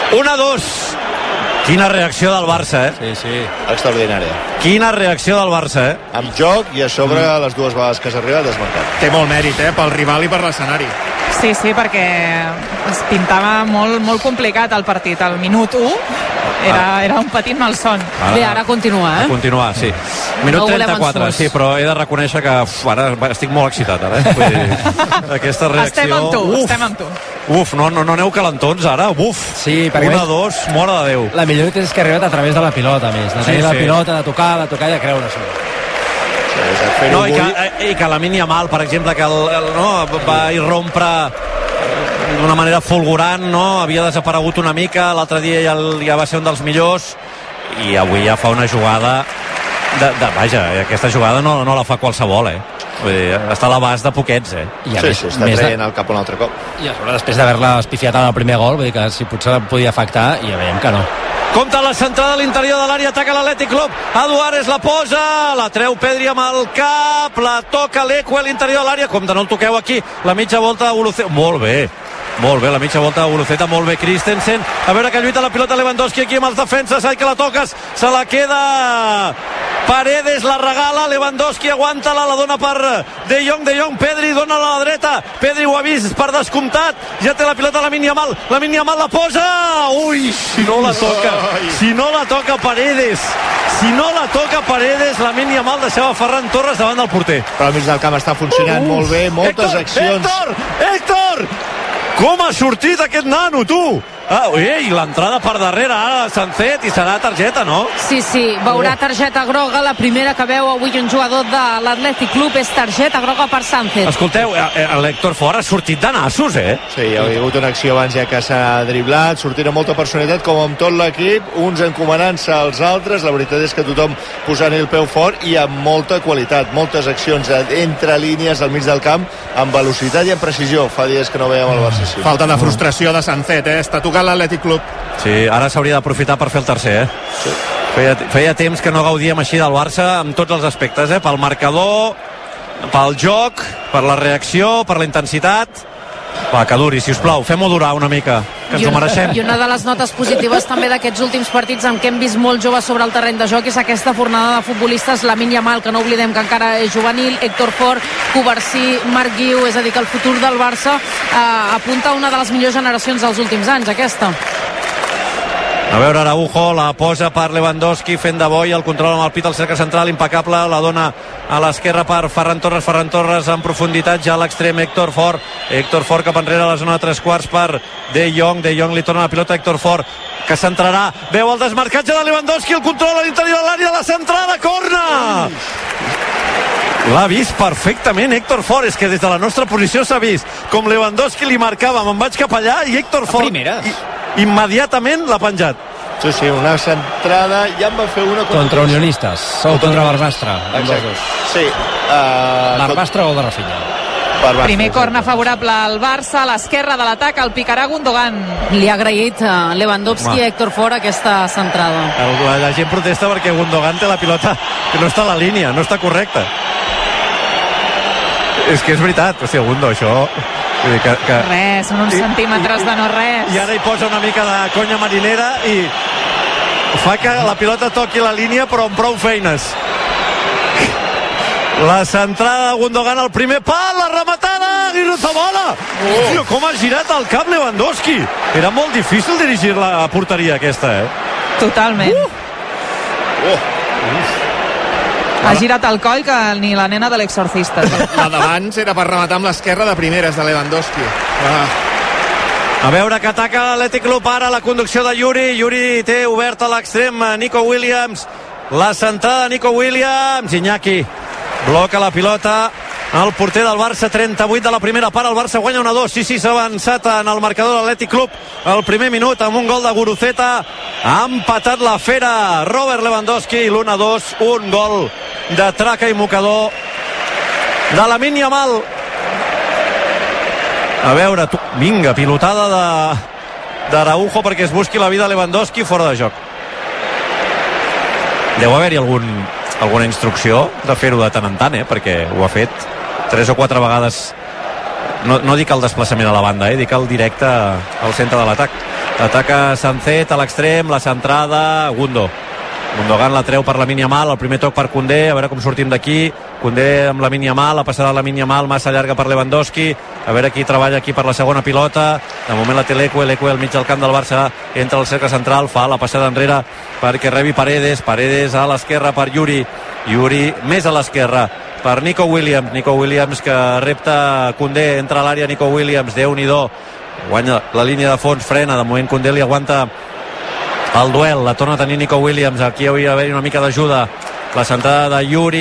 1-2. Quina reacció del Barça, Sí. Extraordinària. Quina reacció del Barça, Amb joc i a sobre les dues vegades que s'ha arribat desmarcat. Té molt mèrit, pel rival i per l'escenari. Sí, perquè es pintava molt complicat el partit. Al minut 1 era un petit malson. Bé, ara continua, Continuar, sí. Minut 34, sí, però he de reconèixer que ara estic molt excitat, ara. Vull dir, aquesta reacció... Estem amb tu. No aneu calentons, ara. Sí, perquè 1-2, mare de Déu. La millor és que ha arribat a través de la pilota, més. De tenir la pilota, de tocar i de creure-s'ho. No, i que la Yamal, per exemple, que va irrompre d'una manera fulgurant, no? Havia desaparegut una mica, l'altre dia ja va ser un dels millors, i avui ja fa una jugada vaja, aquesta jugada no la fa qualsevol, Vull dir, està a l'abast de poquets, I a més, està traient el cap un altre cop. I a sobre, després d'haver-la espifiat en el primer gol, vull dir que si potser la podia afectar, i ja veiem que no. Compte la centrada a l'interior de l'àrea, ataca l'Atlètic Club, Eduares la posa, la treu Pedri amb el cap, la toca l'Eco a l'interior de l'àrea, compte, no el toqueu aquí, la mitja volta de Guruceta, molt bé, la mitja volta de Guruceta, molt bé Christensen, a veure que lluita la pilota Lewandowski aquí amb els defenses, ai que la toques, se la queda Paredes, la regala, Lewandowski aguanta-la, la dona per De Jong, Pedri dona a la dreta, Pedri ho ha vist per descomptat, ja té la pilota Lamine Yamal la posa, si no la toca Paredes, Lamine Yamal deixava Ferran Torres davant del porter. Però al mig del camp està funcionant molt bé, moltes accions. Héctor! Com ha sortit aquest nano, tu? I l'entrada per darrere ara Sancet, i serà targeta, no? Sí, veurà targeta groga. La primera que veu avui un jugador de l'Atlètic Club és targeta groga per Sancet. Escolteu, l'Héctor Fort ha sortit de nassos, Sí, hi ha hagut una acció abans ja que s'ha driblat, sortint amb molta personalitat, com amb tot l'equip, uns encomanant-se als altres. La veritat és que tothom posant el peu fort i amb molta qualitat, moltes accions entre línies al mig del camp, amb velocitat i amb precisió. Fa dies que no veiem el Barça així. Falta de frustració de Sancet, està tocant l'Atlètic Club. Sí, ara s'hauria d'aprofitar per fer el tercer, Sí. Feia temps que no gaudíem així del Barça en tots els aspectes, pel marcador, pel joc, per la reacció, per la intensitat. Va, que duri, sisplau, fem-ho durar una mica, que ens ho mereixem. I una de les notes positives també d'aquests últims partits en què hem vist molt joves sobre el terreny de joc és aquesta fornada de futbolistes, Lamine Yamal, que no oblidem que encara és juvenil, Héctor Fort, Covarsí, Marc Guiu, és a dir, que el futur del Barça apunta a una de les millors generacions dels últims anys, aquesta. A veure, Araujo la posa per Lewandowski, fent de boi, el control amb el pit al cercle central, impecable, la dona a l'esquerra per Ferran Torres en profunditat, ja a l'extrem Héctor Fort cap enrere a la zona de 3/4 per De Jong li torna la pilota a Héctor Fort, que centrarà, veu el desmarcatge de Lewandowski, el control a l'interior de l'àrea, la centrada, corna! L'ha vist perfectament Héctor Fort, és que des de la nostra posició s'ha vist com Lewandowski li marcava, me'n vaig cap allà i Héctor Fort immediatament l'ha penjat. Sí, una centrada, ja en va fer una contra Unionistes, o contra Barbastre. Exacte. Sí. Barbastre o de Rafinha? Primer corna favorable al Barça, a l'esquerra de l'atac, el picarà Gundogan. Li ha agraït a Lewandowski i Héctor Fort aquesta centrada. La gent protesta perquè Gundogan té la pilota que no està a la línia, no està correcta. És que és veritat, hòstia, Gundo, això... Res, són uns centímetres de no res. I ara hi posa una mica de conya marinera i fa que la pilota toqui la línia, però amb prou feines. La centrada de Gundogan al primer pal, la rematada, i Rozabola! Hòstia, com ha girat el cap Lewandowski! Era molt difícil dirigir la porteria aquesta, Totalment. Ha girat el coll que ni la nena de l'exorcista. La d'abans era per rematar amb l'esquerra de primeres de Lewandowski. A veure que ataca l'Atlètic Club ara, la conducció de Yuri té obert a l'extrem Nico Williams, la centrada de Nico Williams, Iñaki bloca la pilota, el porter del Barça, 38 de la primera part, el Barça guanya 1-2, sí, s'ha avançat en el marcador de l'Atlètic Club el primer minut amb un gol de Guruceta, ha empatat la fera Robert Lewandowski, i l'1-2, un gol de traca i mocador de Lamine Yamal. A veure, vinga, pilotada d'Araujo perquè es busqui la vida a Lewandowski fora de joc. Deu haver-hi alguna instrucció de fer-ho de tant en tant, perquè ho ha fet 3 o 4 vegades no dic el desplaçament a la banda, dic el directe al centre de l'atac. Ataca Sancet a l'extrem, la centrada, Gundogan la treu per Lamine Yamal, el primer toc per Koundé, a veure com sortim d'aquí. Koundé amb Lamine Yamal, la passada de Lamine Yamal massa llarga per Lewandowski, a veure qui treballa aquí per la segona pilota. De moment la té l'Ekwe al mig del camp del Barça, entra al cercle central, fa la passada enrere perquè rebi Paredes a l'esquerra per Yuri més a l'esquerra per Nico Williams que repta Koundé, entra a l'àrea Nico Williams, Déu-n'hi-do, guanya la línia de fons, frena, de moment Koundé li aguanta el duel, la torna a tenir Nico Williams, aquí hauria d'haver una mica d'ajuda, la centrada de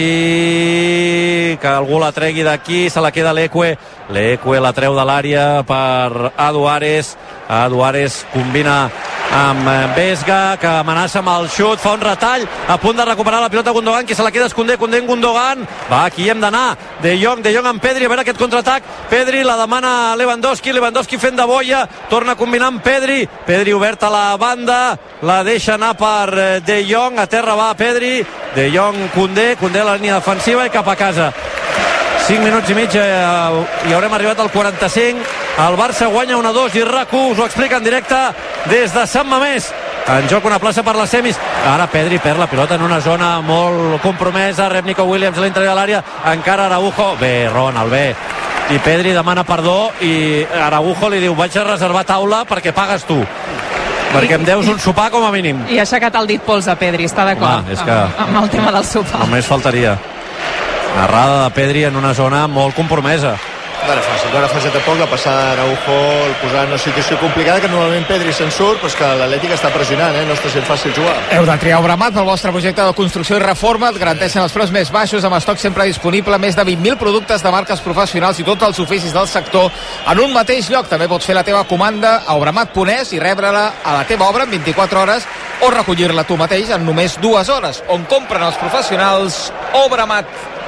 Yuri, que algú la tregui d'aquí, se la queda l'Ekwe la treu de l'àrea per Aduares combina amb Vesga, que amenaça amb el xut, fa un retall, a punt de recuperar la pilota Gundogan, que se la queda Koundé en Gundogan, va, aquí hem d'anar, De Jong amb Pedri, a veure aquest contraatac, Pedri la demana Lewandowski fent de boia, torna a combinar amb Pedri obert a la banda, la deixa anar per De Jong, a terra va Pedri, De Jong, Koundé a la línia defensiva i cap a casa. 5 minuts i mig i haurem arribat al 45. El Barça guanya 1-2 i RAC1 us ho explica en directe des de Sant Mamés. En joc una plaça per les semis. Ara Pedri perd la pilota en una zona molt compromesa, rep Nico Williams a l'interior de l'àrea, encara Araujo, bé Ronald, bé, i Pedri demana perdó i Araujo li diu vaig a reservar taula perquè pagues tu, perquè em deus un sopar com a mínim. I ha aixecat el dit pols a Pedri, està d'acord amb el tema del sopar. Només faltaria. Narrada de Pedri en una zona molt compromesa. No era fàcil tampoc, la passada d'Araujo el posar en una situació complicada, que normalment Pedri se'n surt, però és que l'Atlètic està pressionant, no està sent fàcil jugar. Heu de triar Obramat pel vostre projecte de construcció i reforma, et garanteixen els preus més baixos, amb estoc sempre disponible, més de 20.000 productes de marques professionals i tots els oficis del sector en un mateix lloc. També pots fer la teva comanda a obramat.es i rebre-la a la teva obra en 24 hores o recollir-la tu mateix en només 2 hores, on compren els professionals Obramat.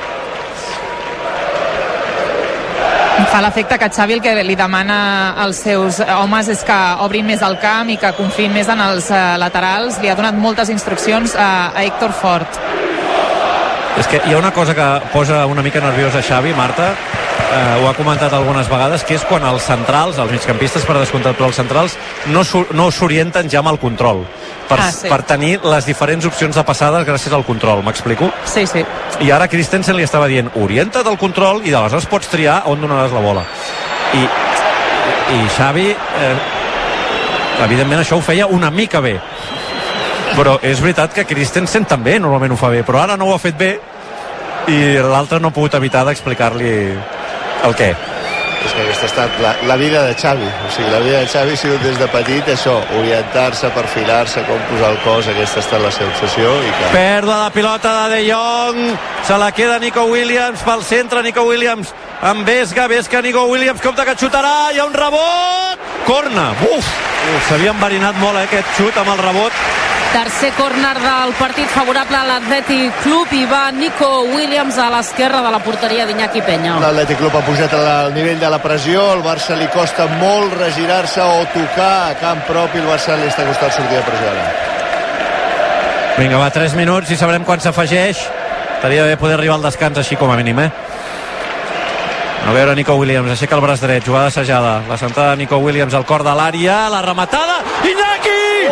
Fa l'efecte que Xavi el que li demana als seus homes és que obrin més el camp i que confiïn més en els laterals. Li ha donat moltes instruccions a Héctor Fort. És que hi ha una cosa que posa una mica nerviosa Xavi, Marta, ho ha comentat algunes vegades, que és quan els centrals, els migcampistes per descomptat, però els centrals no s'orienten ja amb el control per tenir les diferents opcions de passades gràcies al control, m'explico? Sí. I ara Christensen li estava dient orienta't al control i d'aleshores pots triar on donaràs la bola. I Xavi evidentment això ho feia una mica bé, però és veritat que Christensen també normalment ho fa bé, però ara no ho ha fet bé i l'altre no ha pogut evitar d'explicar-li el què. És que aquesta ha estat la vida de Xavi, o sigui, la vida de Xavi ha sigut des de petit això, orientar-se, perfilar-se, com posar el cos, aquesta ha estat la seva obsessió. Pèrdua de pilota de Jong, se la queda Nico Williams pel centre, Nico Williams amb Vesga, Nico Williams, compte que xutarà, hi ha un rebot, corna, s'havia enverinat molt aquest xut amb el rebot. Tercer córner del partit favorable a l'Atlètic Club i va Nico Williams a l'esquerra de la porteria d'Iñaki Peña. L'Atlètic Club ha pujat al nivell de la pressió, el Barça li costa molt regirar-se o tocar a camp propi, el Barça li està costant sortir de pressió ara. Vinga, va, 3 minuts i sabrem quan s'afegeix. Estaria bé poder arribar al descans així com a mínim, A veure Nico Williams, aixeca el braç dret, jugada assajada, la sentada de Nico Williams al cor de l'àrea, la rematada, Iñaki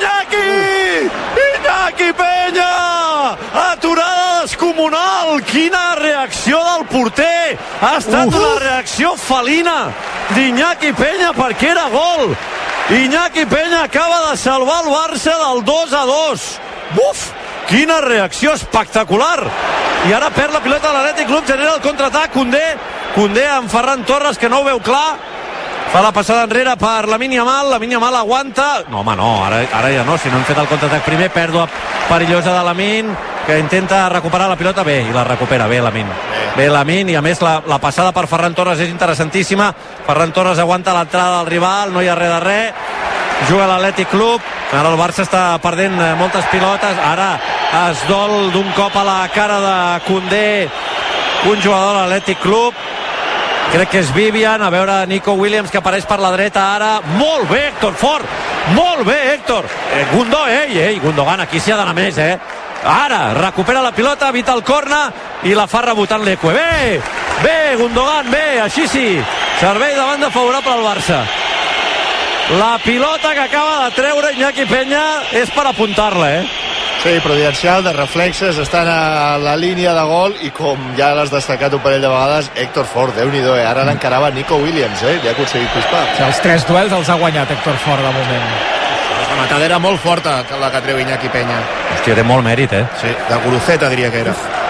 Peña, aturada descomunal, quina reacció del porter, ha estat una reacció felina d'Iñaki Peña perquè era gol. Iñaki Peña acaba de salvar el Barça del 2-2. Quina reacció espectacular. I ara perd la pilota de l'Atlètic Club, genera el contraatac, Koundé amb Ferran Torres, que no ho veu clar, fa la passada enrere per Lamine Yamal aguanta, ara ja no, si no hem fet el contraatac primer, pèrdua perillosa de Lamine, que intenta recuperar la pilota bé, i la recupera bé Lamine, i a més la passada per Ferran Torres és interessantíssima. Ferran Torres aguanta l'entrada del rival, no hi ha res de res, juga l'Atlètic Club, ara el Barça està perdent moltes pilotes, ara es dol d'un cop a la cara de Koundé un jugador de l'Atlètic Club, crec que és Vivian, a veure Nico Williams que apareix per la dreta ara, molt bé Héctor Fort, molt bé Héctor, Gundogan, aquí s'hi ha d'anar més, ara recupera la pilota, evita el corna i la fa rebotant l'Ekwe, bé Gundogan, bé, així sí, Servei de banda favorable al Barça. La pilota que acaba de treure Iñaki Peña és per apuntar-la, Sí, providencial, de reflexes, estan a la línia de gol i com ja l'has destacat un parell de vegades, Héctor Ford, Déu-n'hi-do, Ara l'encarava Nico Williams, Li ha aconseguit pispar. Els 3 duels els ha guanyat Héctor Ford de moment. La matadera molt forta, la que treu Iñaki Peña. Hòstia, té molt mèrit, Sí, de Guruceta diria que era.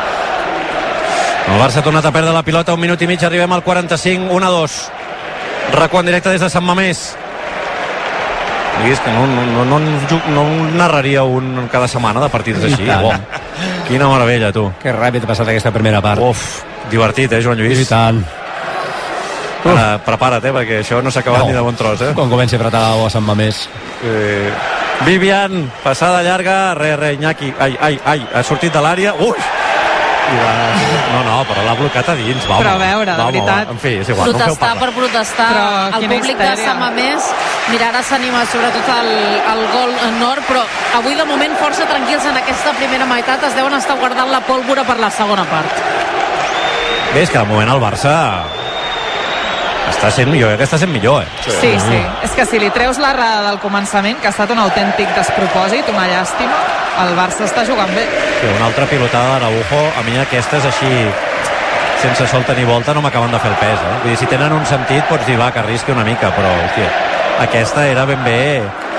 El Barça ha tornat a perdre la pilota, 1 minut i mig, arribem al 45, 1-2. RAC1 en directe des de Sant Mamés. Diguis que no narraria un cada setmana de partits així. Quina meravella, tu. Que ràpid ha passat aquesta primera part. Divertit, Joan Lluís? I tant. Ara, prepara't, perquè això no s'ha acabat ni de bon tros, Quan comenci a apretar a Sant Mamés. Vivian, passada llarga, Iñaki, ha sortit de l'àrea, no, però l'ha blocat a dins. Però a veure, de veritat. En fi, és igual, protestar per protestar. Però el públic de Sant Mamés, mira, ara s'anima sobretot al gol nord, però avui de moment força tranquils en aquesta primera meitat, es deuen estar guardant la pólvora per la segona part. Bé, és que de moment el Barça està sent millor, que està sent millor, Sí. És que si li treus l'arrada del començament, que ha estat un autèntic despropòsit, una llàstima, el Barça està jugant bé. Sí, una altra pilotada d'Araujo, a mi aquestes així sense solta ni volta no m'acaben de fer el pes, Vull dir, si tenen un sentit pots dir, que arrisqui una mica, però hòstia, aquesta era ben bé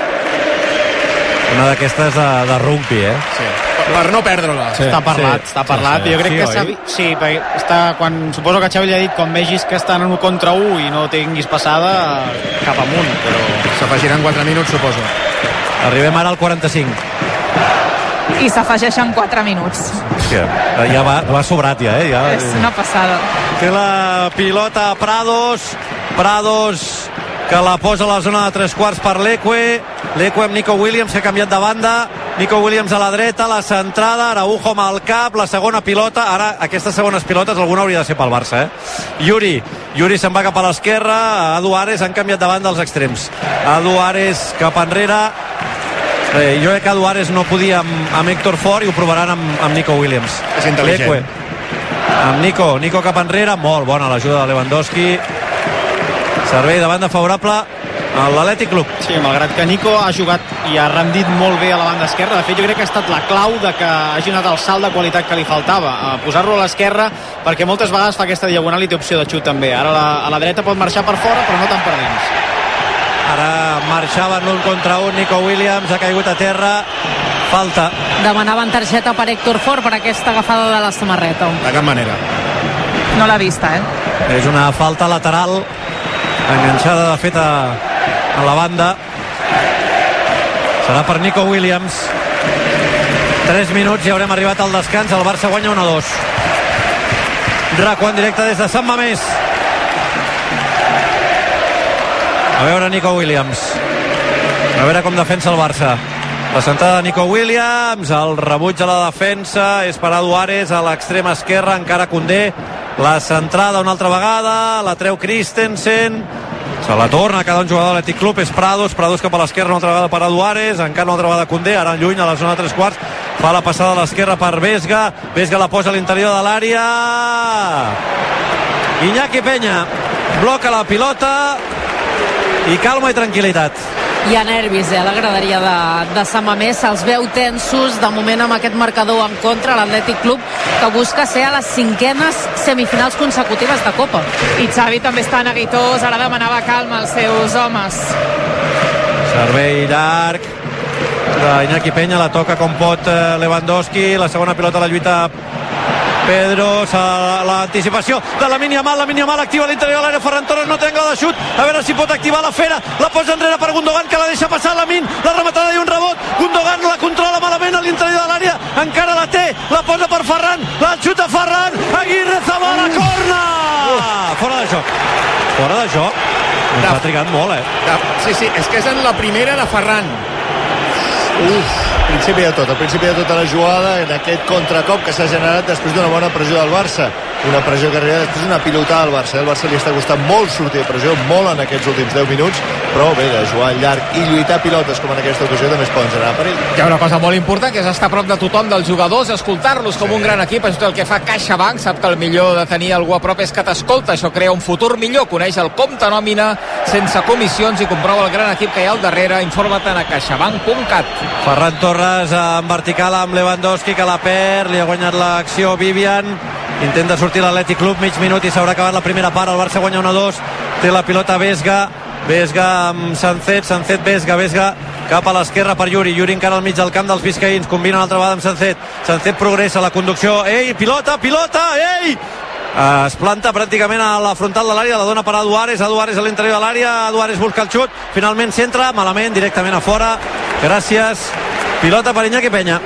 una d'aquestes de rugby, Sí, per no perdre-la. Està parlat. Jo crec que perquè suposo que Xavi li ha dit, quan vegis que estan en 1 contra 1 i no tinguis passada, cap amunt, però s'afegiran 4 minuts, suposo. Arribem ara al 45. I s'afegeixen 4 minuts. Hòstia, ja va sobrat, És una passada. Té la pilota a Prados que la posa a la zona de 3 quarts per Leque amb Nico Williams, que ha canviat de banda. Nico Williams a la dreta, la centrada, Araujo amb el cap, la segona pilota. Ara, aquestes segones pilotes, alguna hauria de ser pel Barça, Yuri se'n va cap a l'esquerra, Edu Ares han canviat de banda als extrems. Edu Ares cap enrere. Jo crec que Edu Ares no podia amb Héctor Ford i ho provaran amb Nico Williams. És intel·ligent. Leque amb Nico cap enrere, molt bona l'ajuda de Lewandowski. Servei de banda favorable a l'Atlètic Club. Sí, malgrat que Nico ha jugat i ha rendit molt bé a la banda esquerra. De fet, jo crec que ha estat la clau de que hagi anat el salt de qualitat que li faltava, posar-lo a l'esquerra, perquè moltes vegades fa aquesta diagonal i té opció de xut també. Ara a la dreta pot marxar per fora, però no tant per dins. Ara marxava en 1 contra 1 Nico Williams, ha caigut a terra, falta. Demanaven targeta per Héctor Ford per aquesta agafada de la samarreta. De cap manera. No l'ha vista, És una falta lateral enganxada de fet a la banda. Serà per Nico Williams. 3 minuts i haurem arribat al descans. El Barça guanya 1-2. RAC1 en directe des de Sant Mamés. A veure Nico Williams, a veure com defensa el Barça. La sentada de Nico Williams, el rebuig a la defensa és per Edu Ares, a l'extrem esquerra encara Koundé, la centrada una altra vegada, la treu Christensen, se la torna cada un jugador de l'Atlètic Club, és Prados cap a l'esquerra una altra vegada per Edu Ares, encara una altra vegada Koundé, ara lluny a la zona de 3 quarts, fa la passada a l'esquerra per Vesga la posa a l'interior de l'àrea, Iñaki Peña bloca la pilota i calma i tranquil·litat. Hi ha nervis, a la graderia de Sant Mamés, se'ls veu tensos de moment amb aquest marcador en contra l'Atlètic Club, que busca ser a les 5enes semifinals consecutives de Copa. I Xavi també està neguitós, ara demanava calma als seus homes. Servei llarg d'Iñaki Peña, la toca com pot Lewandowski, la segona pilota la lluita Pedro, l'anticipació de Lamine Yamal activa a l'interior de l'àrea, Ferran Torres no té angle de xut, a veure si pot activar la Fera, la posa enrere per Gundogan, que la deixa passar Lamine, la rematada i un rebot, Gundogan la controla malament a l'interior de l'àrea, encara la té, la posa per Ferran, la xuta Ferran, Aguirre Zabala, corna! Fora de joc, ens ha trigat molt, Sí, és que és en la primera de Ferran. Al principi de tot la jugada, en aquest contracop que s'ha generat després d'una bona pressió del Barça. una pressió que arriba després una pilotada al Barça. El Barça li està costant molt sortir de pressió, molt en aquests últims 10 minuts, però bé, de jugar llarg i lluitar pilotes com en aquesta ocasió també es poden generar per ell. Hi ha una cosa molt important, que és estar a prop de tothom, dels jugadors, escoltar-los com un gran equip. Això és el que fa CaixaBank, sap que el millor de tenir algú a prop és que t'escolta, això crea un futur millor. Coneix el compte nòmina sense comissions i comprova el gran equip que hi ha al darrere. Informa't a caixabank.cat. Ferran Torres en vertical amb Lewandowski, que la perd, li ha guanyat l'acció Vivian, intenta sortir l'Atlètic Club, mig minut i s'haurà acabat la primera part. El Barça guanya 1-2, té la pilota Vesga amb Sancet, Vesga cap a l'esquerra per Yuri encara al mig del camp dels biscaïns, combina una altra vegada amb Sancet progressa, la conducció, pilota, es planta pràcticament a la frontal de l'àrea, la dona per a Duárez a l'interior de l'àrea, Duárez busca el xut, finalment centra, malament, directament a fora, gràcies, pilota per Iñaki Peña.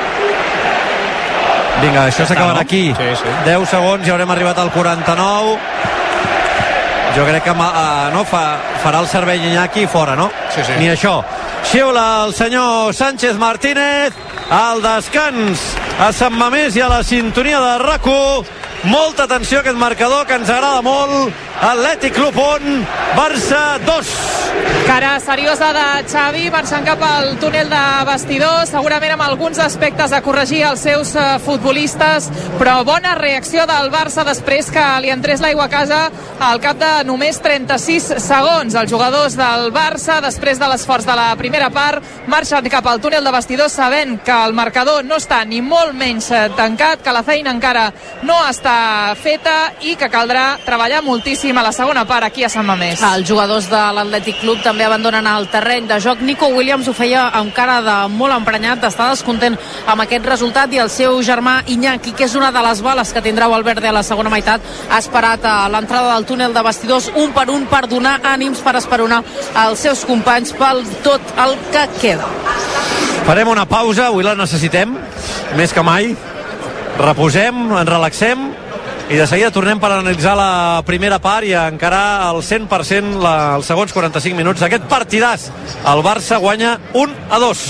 Vinga, això s'acabarà aquí. Sí. 10 segons i haurem arribat al 49. Jo crec que farà el servei Iñaki fora, no? Sí. Ni això. Xiula el senyor Sánchez Martínez al descans a Sant Mamés i a la sintonia de RAC1. Molta atenció a aquest marcador que ens agrada molt. Atlètic Club 1, Barça 2. Cara seriosa de Xavi marxant cap al túnel de vestidors, segurament amb alguns aspectes a corregir els seus futbolistes, però bona reacció del Barça després que li entrés l'aigua a casa al cap de només 36 segons. Els jugadors del Barça, després de l'esforç de la primera part, marxen cap al túnel de vestidors sabent que el marcador no està ni molt menys tancat, que la feina encara no està feta i que caldrà treballar moltíssim a la segona part aquí a Sant Mamés. Els jugadors de l'Atlètic Club també abandonen el terreny de joc. Nico Williams ho feia amb cara de molt emprenyat, d'estar descontent amb aquest resultat, i el seu germà Iñaki, que és una de les bales que tindrà Valverde a la segona meitat, ha esperat a l'entrada del túnel de vestidors un per donar ànims, per esperonar els seus companys pel tot el que queda. Farem una pausa, avui la necessitem més que mai. Reposem, ens relaxem i de seguida tornem per analitzar la primera part i encarar al 100% els segons 45 minuts d'aquest partidàs. El Barça guanya 1-2.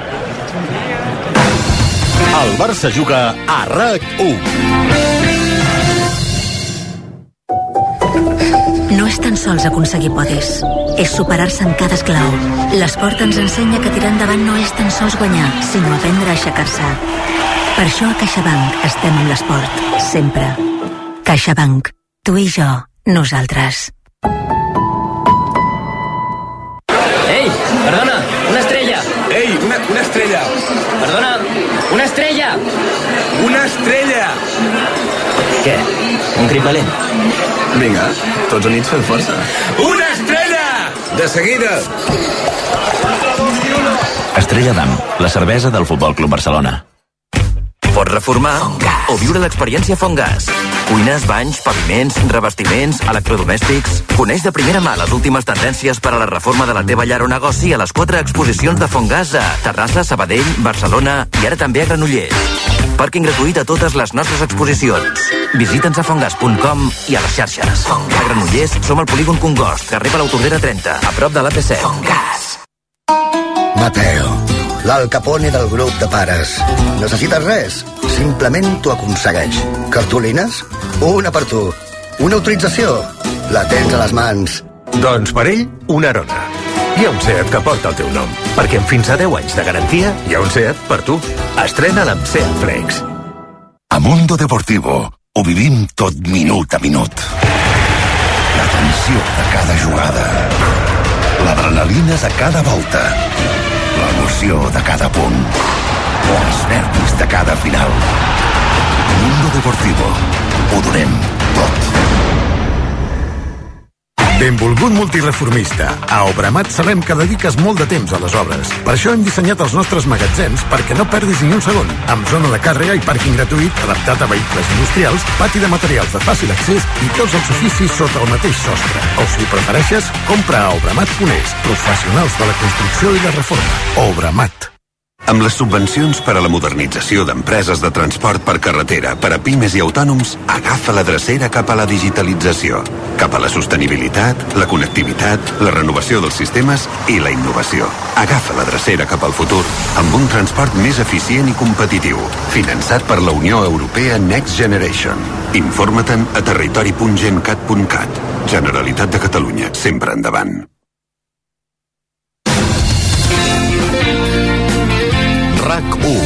El Barça juga a RAC1. No és tan sols aconseguir podis, és superar-se en cada esclau. L'esport ens ensenya que tirar endavant no és tan sols guanyar, sinó aprendre a aixecar-se. Per això a CaixaBank estem amb l'esport, sempre. CaixaBank. Tu i jo, nosaltres. Ei, perdona, una estrella. Ei, una estrella. Perdona, una estrella. Una estrella. Què? Un crit valent? Vinga, tots units fent força. Una estrella! De seguida. Estrella d'Am, la cervesa del Futbol Club Barcelona. Pots reformar o viure l'experiència Fontgas. Cuines, banys, paviments, revestiments, electrodomèstics. Coneix de primera mà les últimes tendències per a la reforma de la teva llar o negoci a les 4 exposicions de Fontgas a Terrassa, Sabadell, Barcelona i ara també a Granollers. Pàrquing gratuït a totes les nostres exposicions. Visita'ns a fongas.com i a les xarxes. A Granollers som al polígon Congost, carrer Palau Tordera 30, a prop de l'AP7. Fontgas. Mateo, l'Al Capone del grup de pares. Necessites res? Simplement t'ho aconsegueix. Cartolines? Una per tu. Una autorització? La tens a les mans. Doncs per ell, una Arona. Hi ha un Seat que porta el teu nom, perquè amb fins a 10 anys de garantia hi ha un Seat per tu. Estrena'l amb Seat Flex. A Mundo Deportivo ho vivim tot minut a minut. La tensió de cada jugada, l'adrenalina de cada volta, l'emoció de cada punt, o els nervis de cada final. Mundo Deportivo. Ho donem tot. Benvolgut multireformista. A Obramat sabem que dediques molt de temps a les obres. Per això hem dissenyat els nostres magatzems perquè no perdis ni un segon. Amb zona de càrrega i pàrquing gratuït adaptat a vehicles industrials, pati de materials de fàcil accés i tots els oficis sota el mateix sostre. O si prefereixes, compra a Obramat.es, professionals de la construcció i la reforma. Obramat. Amb les subvencions per a la modernització d'empreses de transport per carretera per a pimes i autònoms, agafa la drecera cap a la digitalització, cap a la sostenibilitat, la connectivitat, la renovació dels sistemes i la innovació. Agafa la drecera cap al futur amb un transport més eficient i competitiu, finançat per la Unió Europea Next Generation. Informa-te'n a territori.gencat.cat. Generalitat de Catalunya, sempre endavant. RAC 1.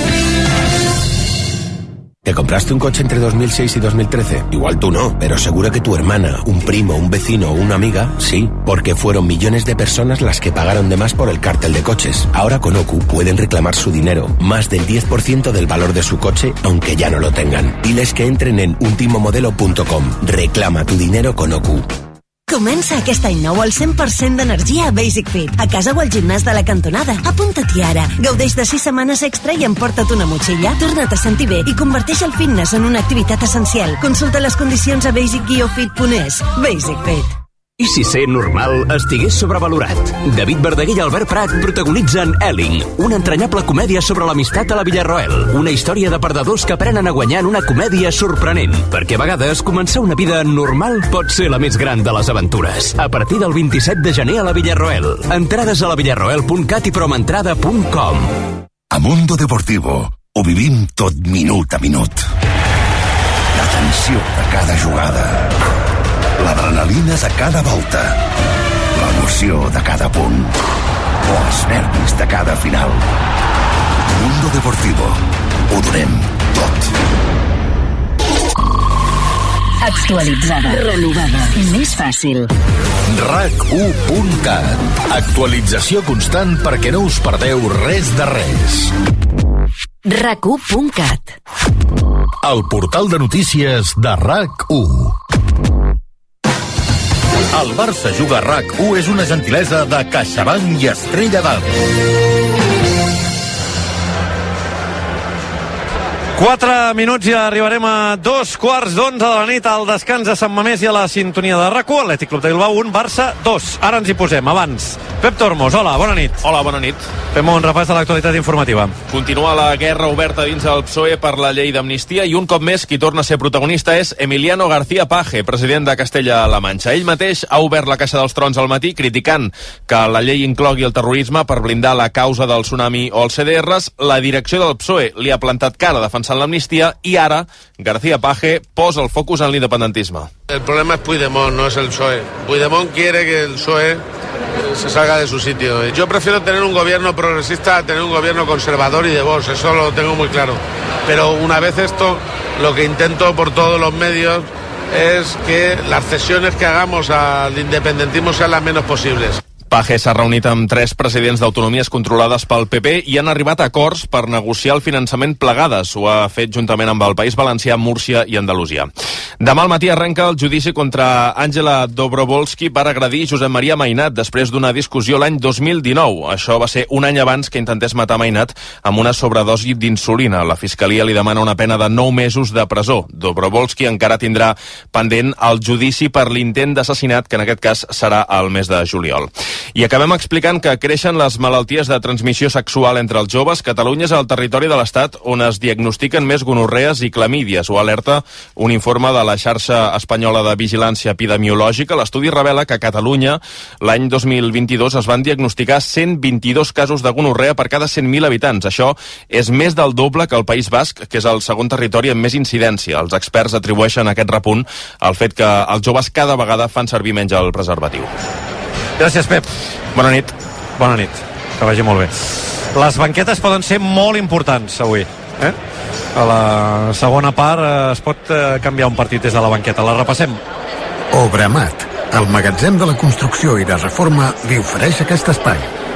¿Te compraste un coche entre 2006 y 2013? Igual tú no, pero seguro que tu hermana, un primo, un vecino o una amiga, sí, porque fueron millones de personas las que pagaron de más por el cártel de coches. Ahora con OCU pueden reclamar su dinero, más del 10% del valor de su coche, aunque ya no lo tengan. Diles que entren en ultimomodelo.com. Reclama tu dinero con OCU. Comença aquest any nou al 100% d'energia a Basic Fit, a casa o al gimnàs de la cantonada. Apunta-t'hi ara. Gaudeix de 6 setmanes extra i emporta't una motxilla. Torna't a sentir bé i converteix el fitness en una activitat essencial. Consulta les condicions a basic-fit.es. Basic Fit. I si ser normal estigués sobrevalorat? David Verdaguer i Albert Prat protagonitzen Elling, una entranyable comèdia sobre l'amistat a la Villarroel. Una història de perdedors que aprenen a guanyar en una comèdia sorprenent. Perquè a vegades començar una vida normal pot ser la més gran de les aventures. A partir del 27 de gener a la Villarroel. Entrades a lavillarroel.cat i promentrada.com. A Mundo Deportivo ho vivim tot minut a minut. La tensió de cada jugada, l'adrenalina de cada volta, l'emoció de cada punt o els nervis de cada final. Mundo Deportivo. Ho donem tot. Actualitzada, renovada, més fàcil. RAC1.cat. Actualització constant perquè no us perdeu res de res. RAC1.cat. El portal de notícies de RAC1. El Barça juga a RAC1 és una gentilesa de CaixaBank i Estrella d'Alt. 4 minuts i arribarem a 2:15 de la nit al descans de Sant Mamés i a la sintonia de RAC1. Atlètic Club de Bilbao 1, Barça 2. Ara ens hi posem. Abans, Pep Tormos, hola, bona nit. Hola, bona nit. Fem un repàs de l'actualitat informativa. Continua la guerra oberta dins el PSOE per la llei d'amnistia i un cop més qui torna a ser protagonista és Emiliano García Paje, president de Castella-La Manxa. Ell mateix ha obert la caixa dels trons al matí criticant que la llei inclogui el terrorisme per blindar la causa del tsunami o els CDRs. La direcció del PSOE li ha plantat cara defensant l'amnistia i ara García Paje posa el focus en l'independentisme. El problema es Puigdemont, no es el PSOE. Puigdemont quiere que el PSOE se salga de su sitio. Yo prefiero tener un gobierno progresista a tener un gobierno conservador y de Vox, eso lo tengo muy claro. Pero una vez esto, lo que intento por todos los medios es que las cesiones que hagamos al independentismo sean las menos posibles. Paje s'ha reunit amb 3 presidents d'autonomies controlades pel PP i han arribat a acords per negociar el finançament plegades. Ho ha fet juntament amb el País Valencià, Múrcia i Andalusia. Demà al matí arrenca el judici contra Àngela Dobrovolsky per agredir Josep Maria Mainat després d'una discussió l'any 2019. Això va ser un any abans que intentés matar Mainat amb una sobredosi d'insulina. La Fiscalia li demana una pena de 9 mesos de presó. Dobrovolsky encara tindrà pendent el judici per l'intent d'assassinat, que en aquest cas serà al mes de juliol. I acabem explicant que creixen les malalties de transmissió sexual entre els joves. Catalunya és el territori de l'Estat on es diagnostiquen més gonorrees i clamídies. Ho alerta un informe de la xarxa espanyola de vigilància epidemiològica. L'estudi revela que a Catalunya l'any 2022 es van diagnosticar 122 casos de gonorrea per cada 100.000 habitants. Això és més del doble que el País Basc, que és el segon territori amb més incidència. Els experts atribueixen aquest repunt al fet que els joves cada vegada fan servir menys el preservatiu. Gràcies, Pep. Bona nit. Bona nit. Que vagi molt bé. Les banquetes poden ser molt importants avui. A la segona part es pot canviar un partit des de la banqueta. La repassem. Obramat, el magatzem de la construcció i de reforma, li ofereix aquest espai.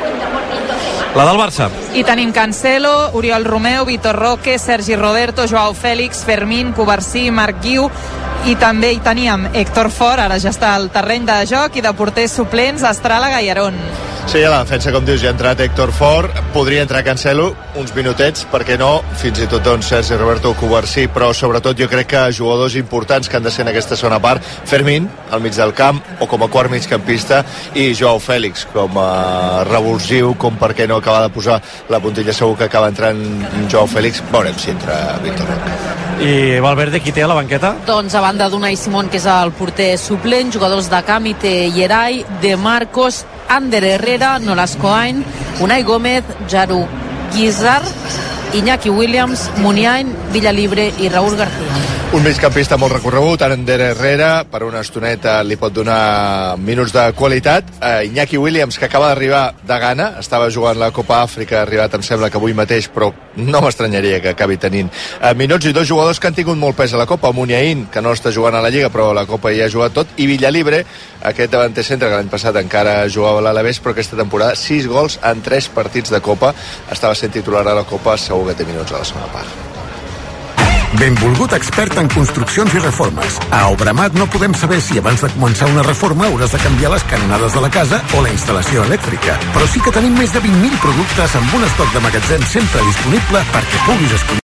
La del Barça. I tenim Cancelo, Oriol Romeu, Vitor Roque, Sergi Roberto, Joao Fèlix, Fermín, Covarsí, Marc Guiu, i també hi teníem Héctor Fort, ara ja està al terreny de joc, i de porters suplents Estrala, Gallarón. Sí, a la defensa, com dius, ja ha entrat Héctor Fort, podria entrar Cancelo uns minutets, perquè no, fins i tot doncs Sergi Roberto Covarsí, però sobretot jo crec que jugadors importants que han de ser en aquesta segona part, Fermín al mig del camp o com a quart migcampista, i Joao Fèlix com a revulsiu, com per què no acaba de posar la puntilla, segur que acaba entrant Joao Fèlix, veurem si entra Víctor Roque. I Valverde, qui té a la banqueta? Doncs a banda d'Unai Simón, que és el porter suplent, jugadors de camp i té Yeray, De Marcos, Ander Herrera, Nolas Coain, Unai Gómez, Jaru Guizar, Iñaki Williams, Muniain, Villalibre i Raúl García. Un migcampista molt recorregut, Ander Herrera, per una estoneta li pot donar minuts de qualitat. Iñaki Williams, que acaba d'arribar de Ghana, estava jugant la Copa Àfrica, ha arribat, em sembla que avui mateix, però no m'estranyaria que acabi tenint minuts, i dos jugadors que han tingut molt pes a la Copa, Muniain, que no està jugant a la Lliga, però a la Copa ja ha jugat tot, i Villalibre, aquest davanter centre que l'any passat encara jugava a l'Alavés, però aquesta temporada 6 gols en 3 partits de Copa, estava sent titular a la Copa, segur que té minuts a la segona part. Benvolgut expert en construccions i reformes. A Obramat no podem saber si abans de començar una reforma hauràs de canviar les canonades de la casa o la instal·lació elèctrica. Però sí que tenim més de 20.000 productes amb un estoc de magatzem sempre disponible perquè puguis escollir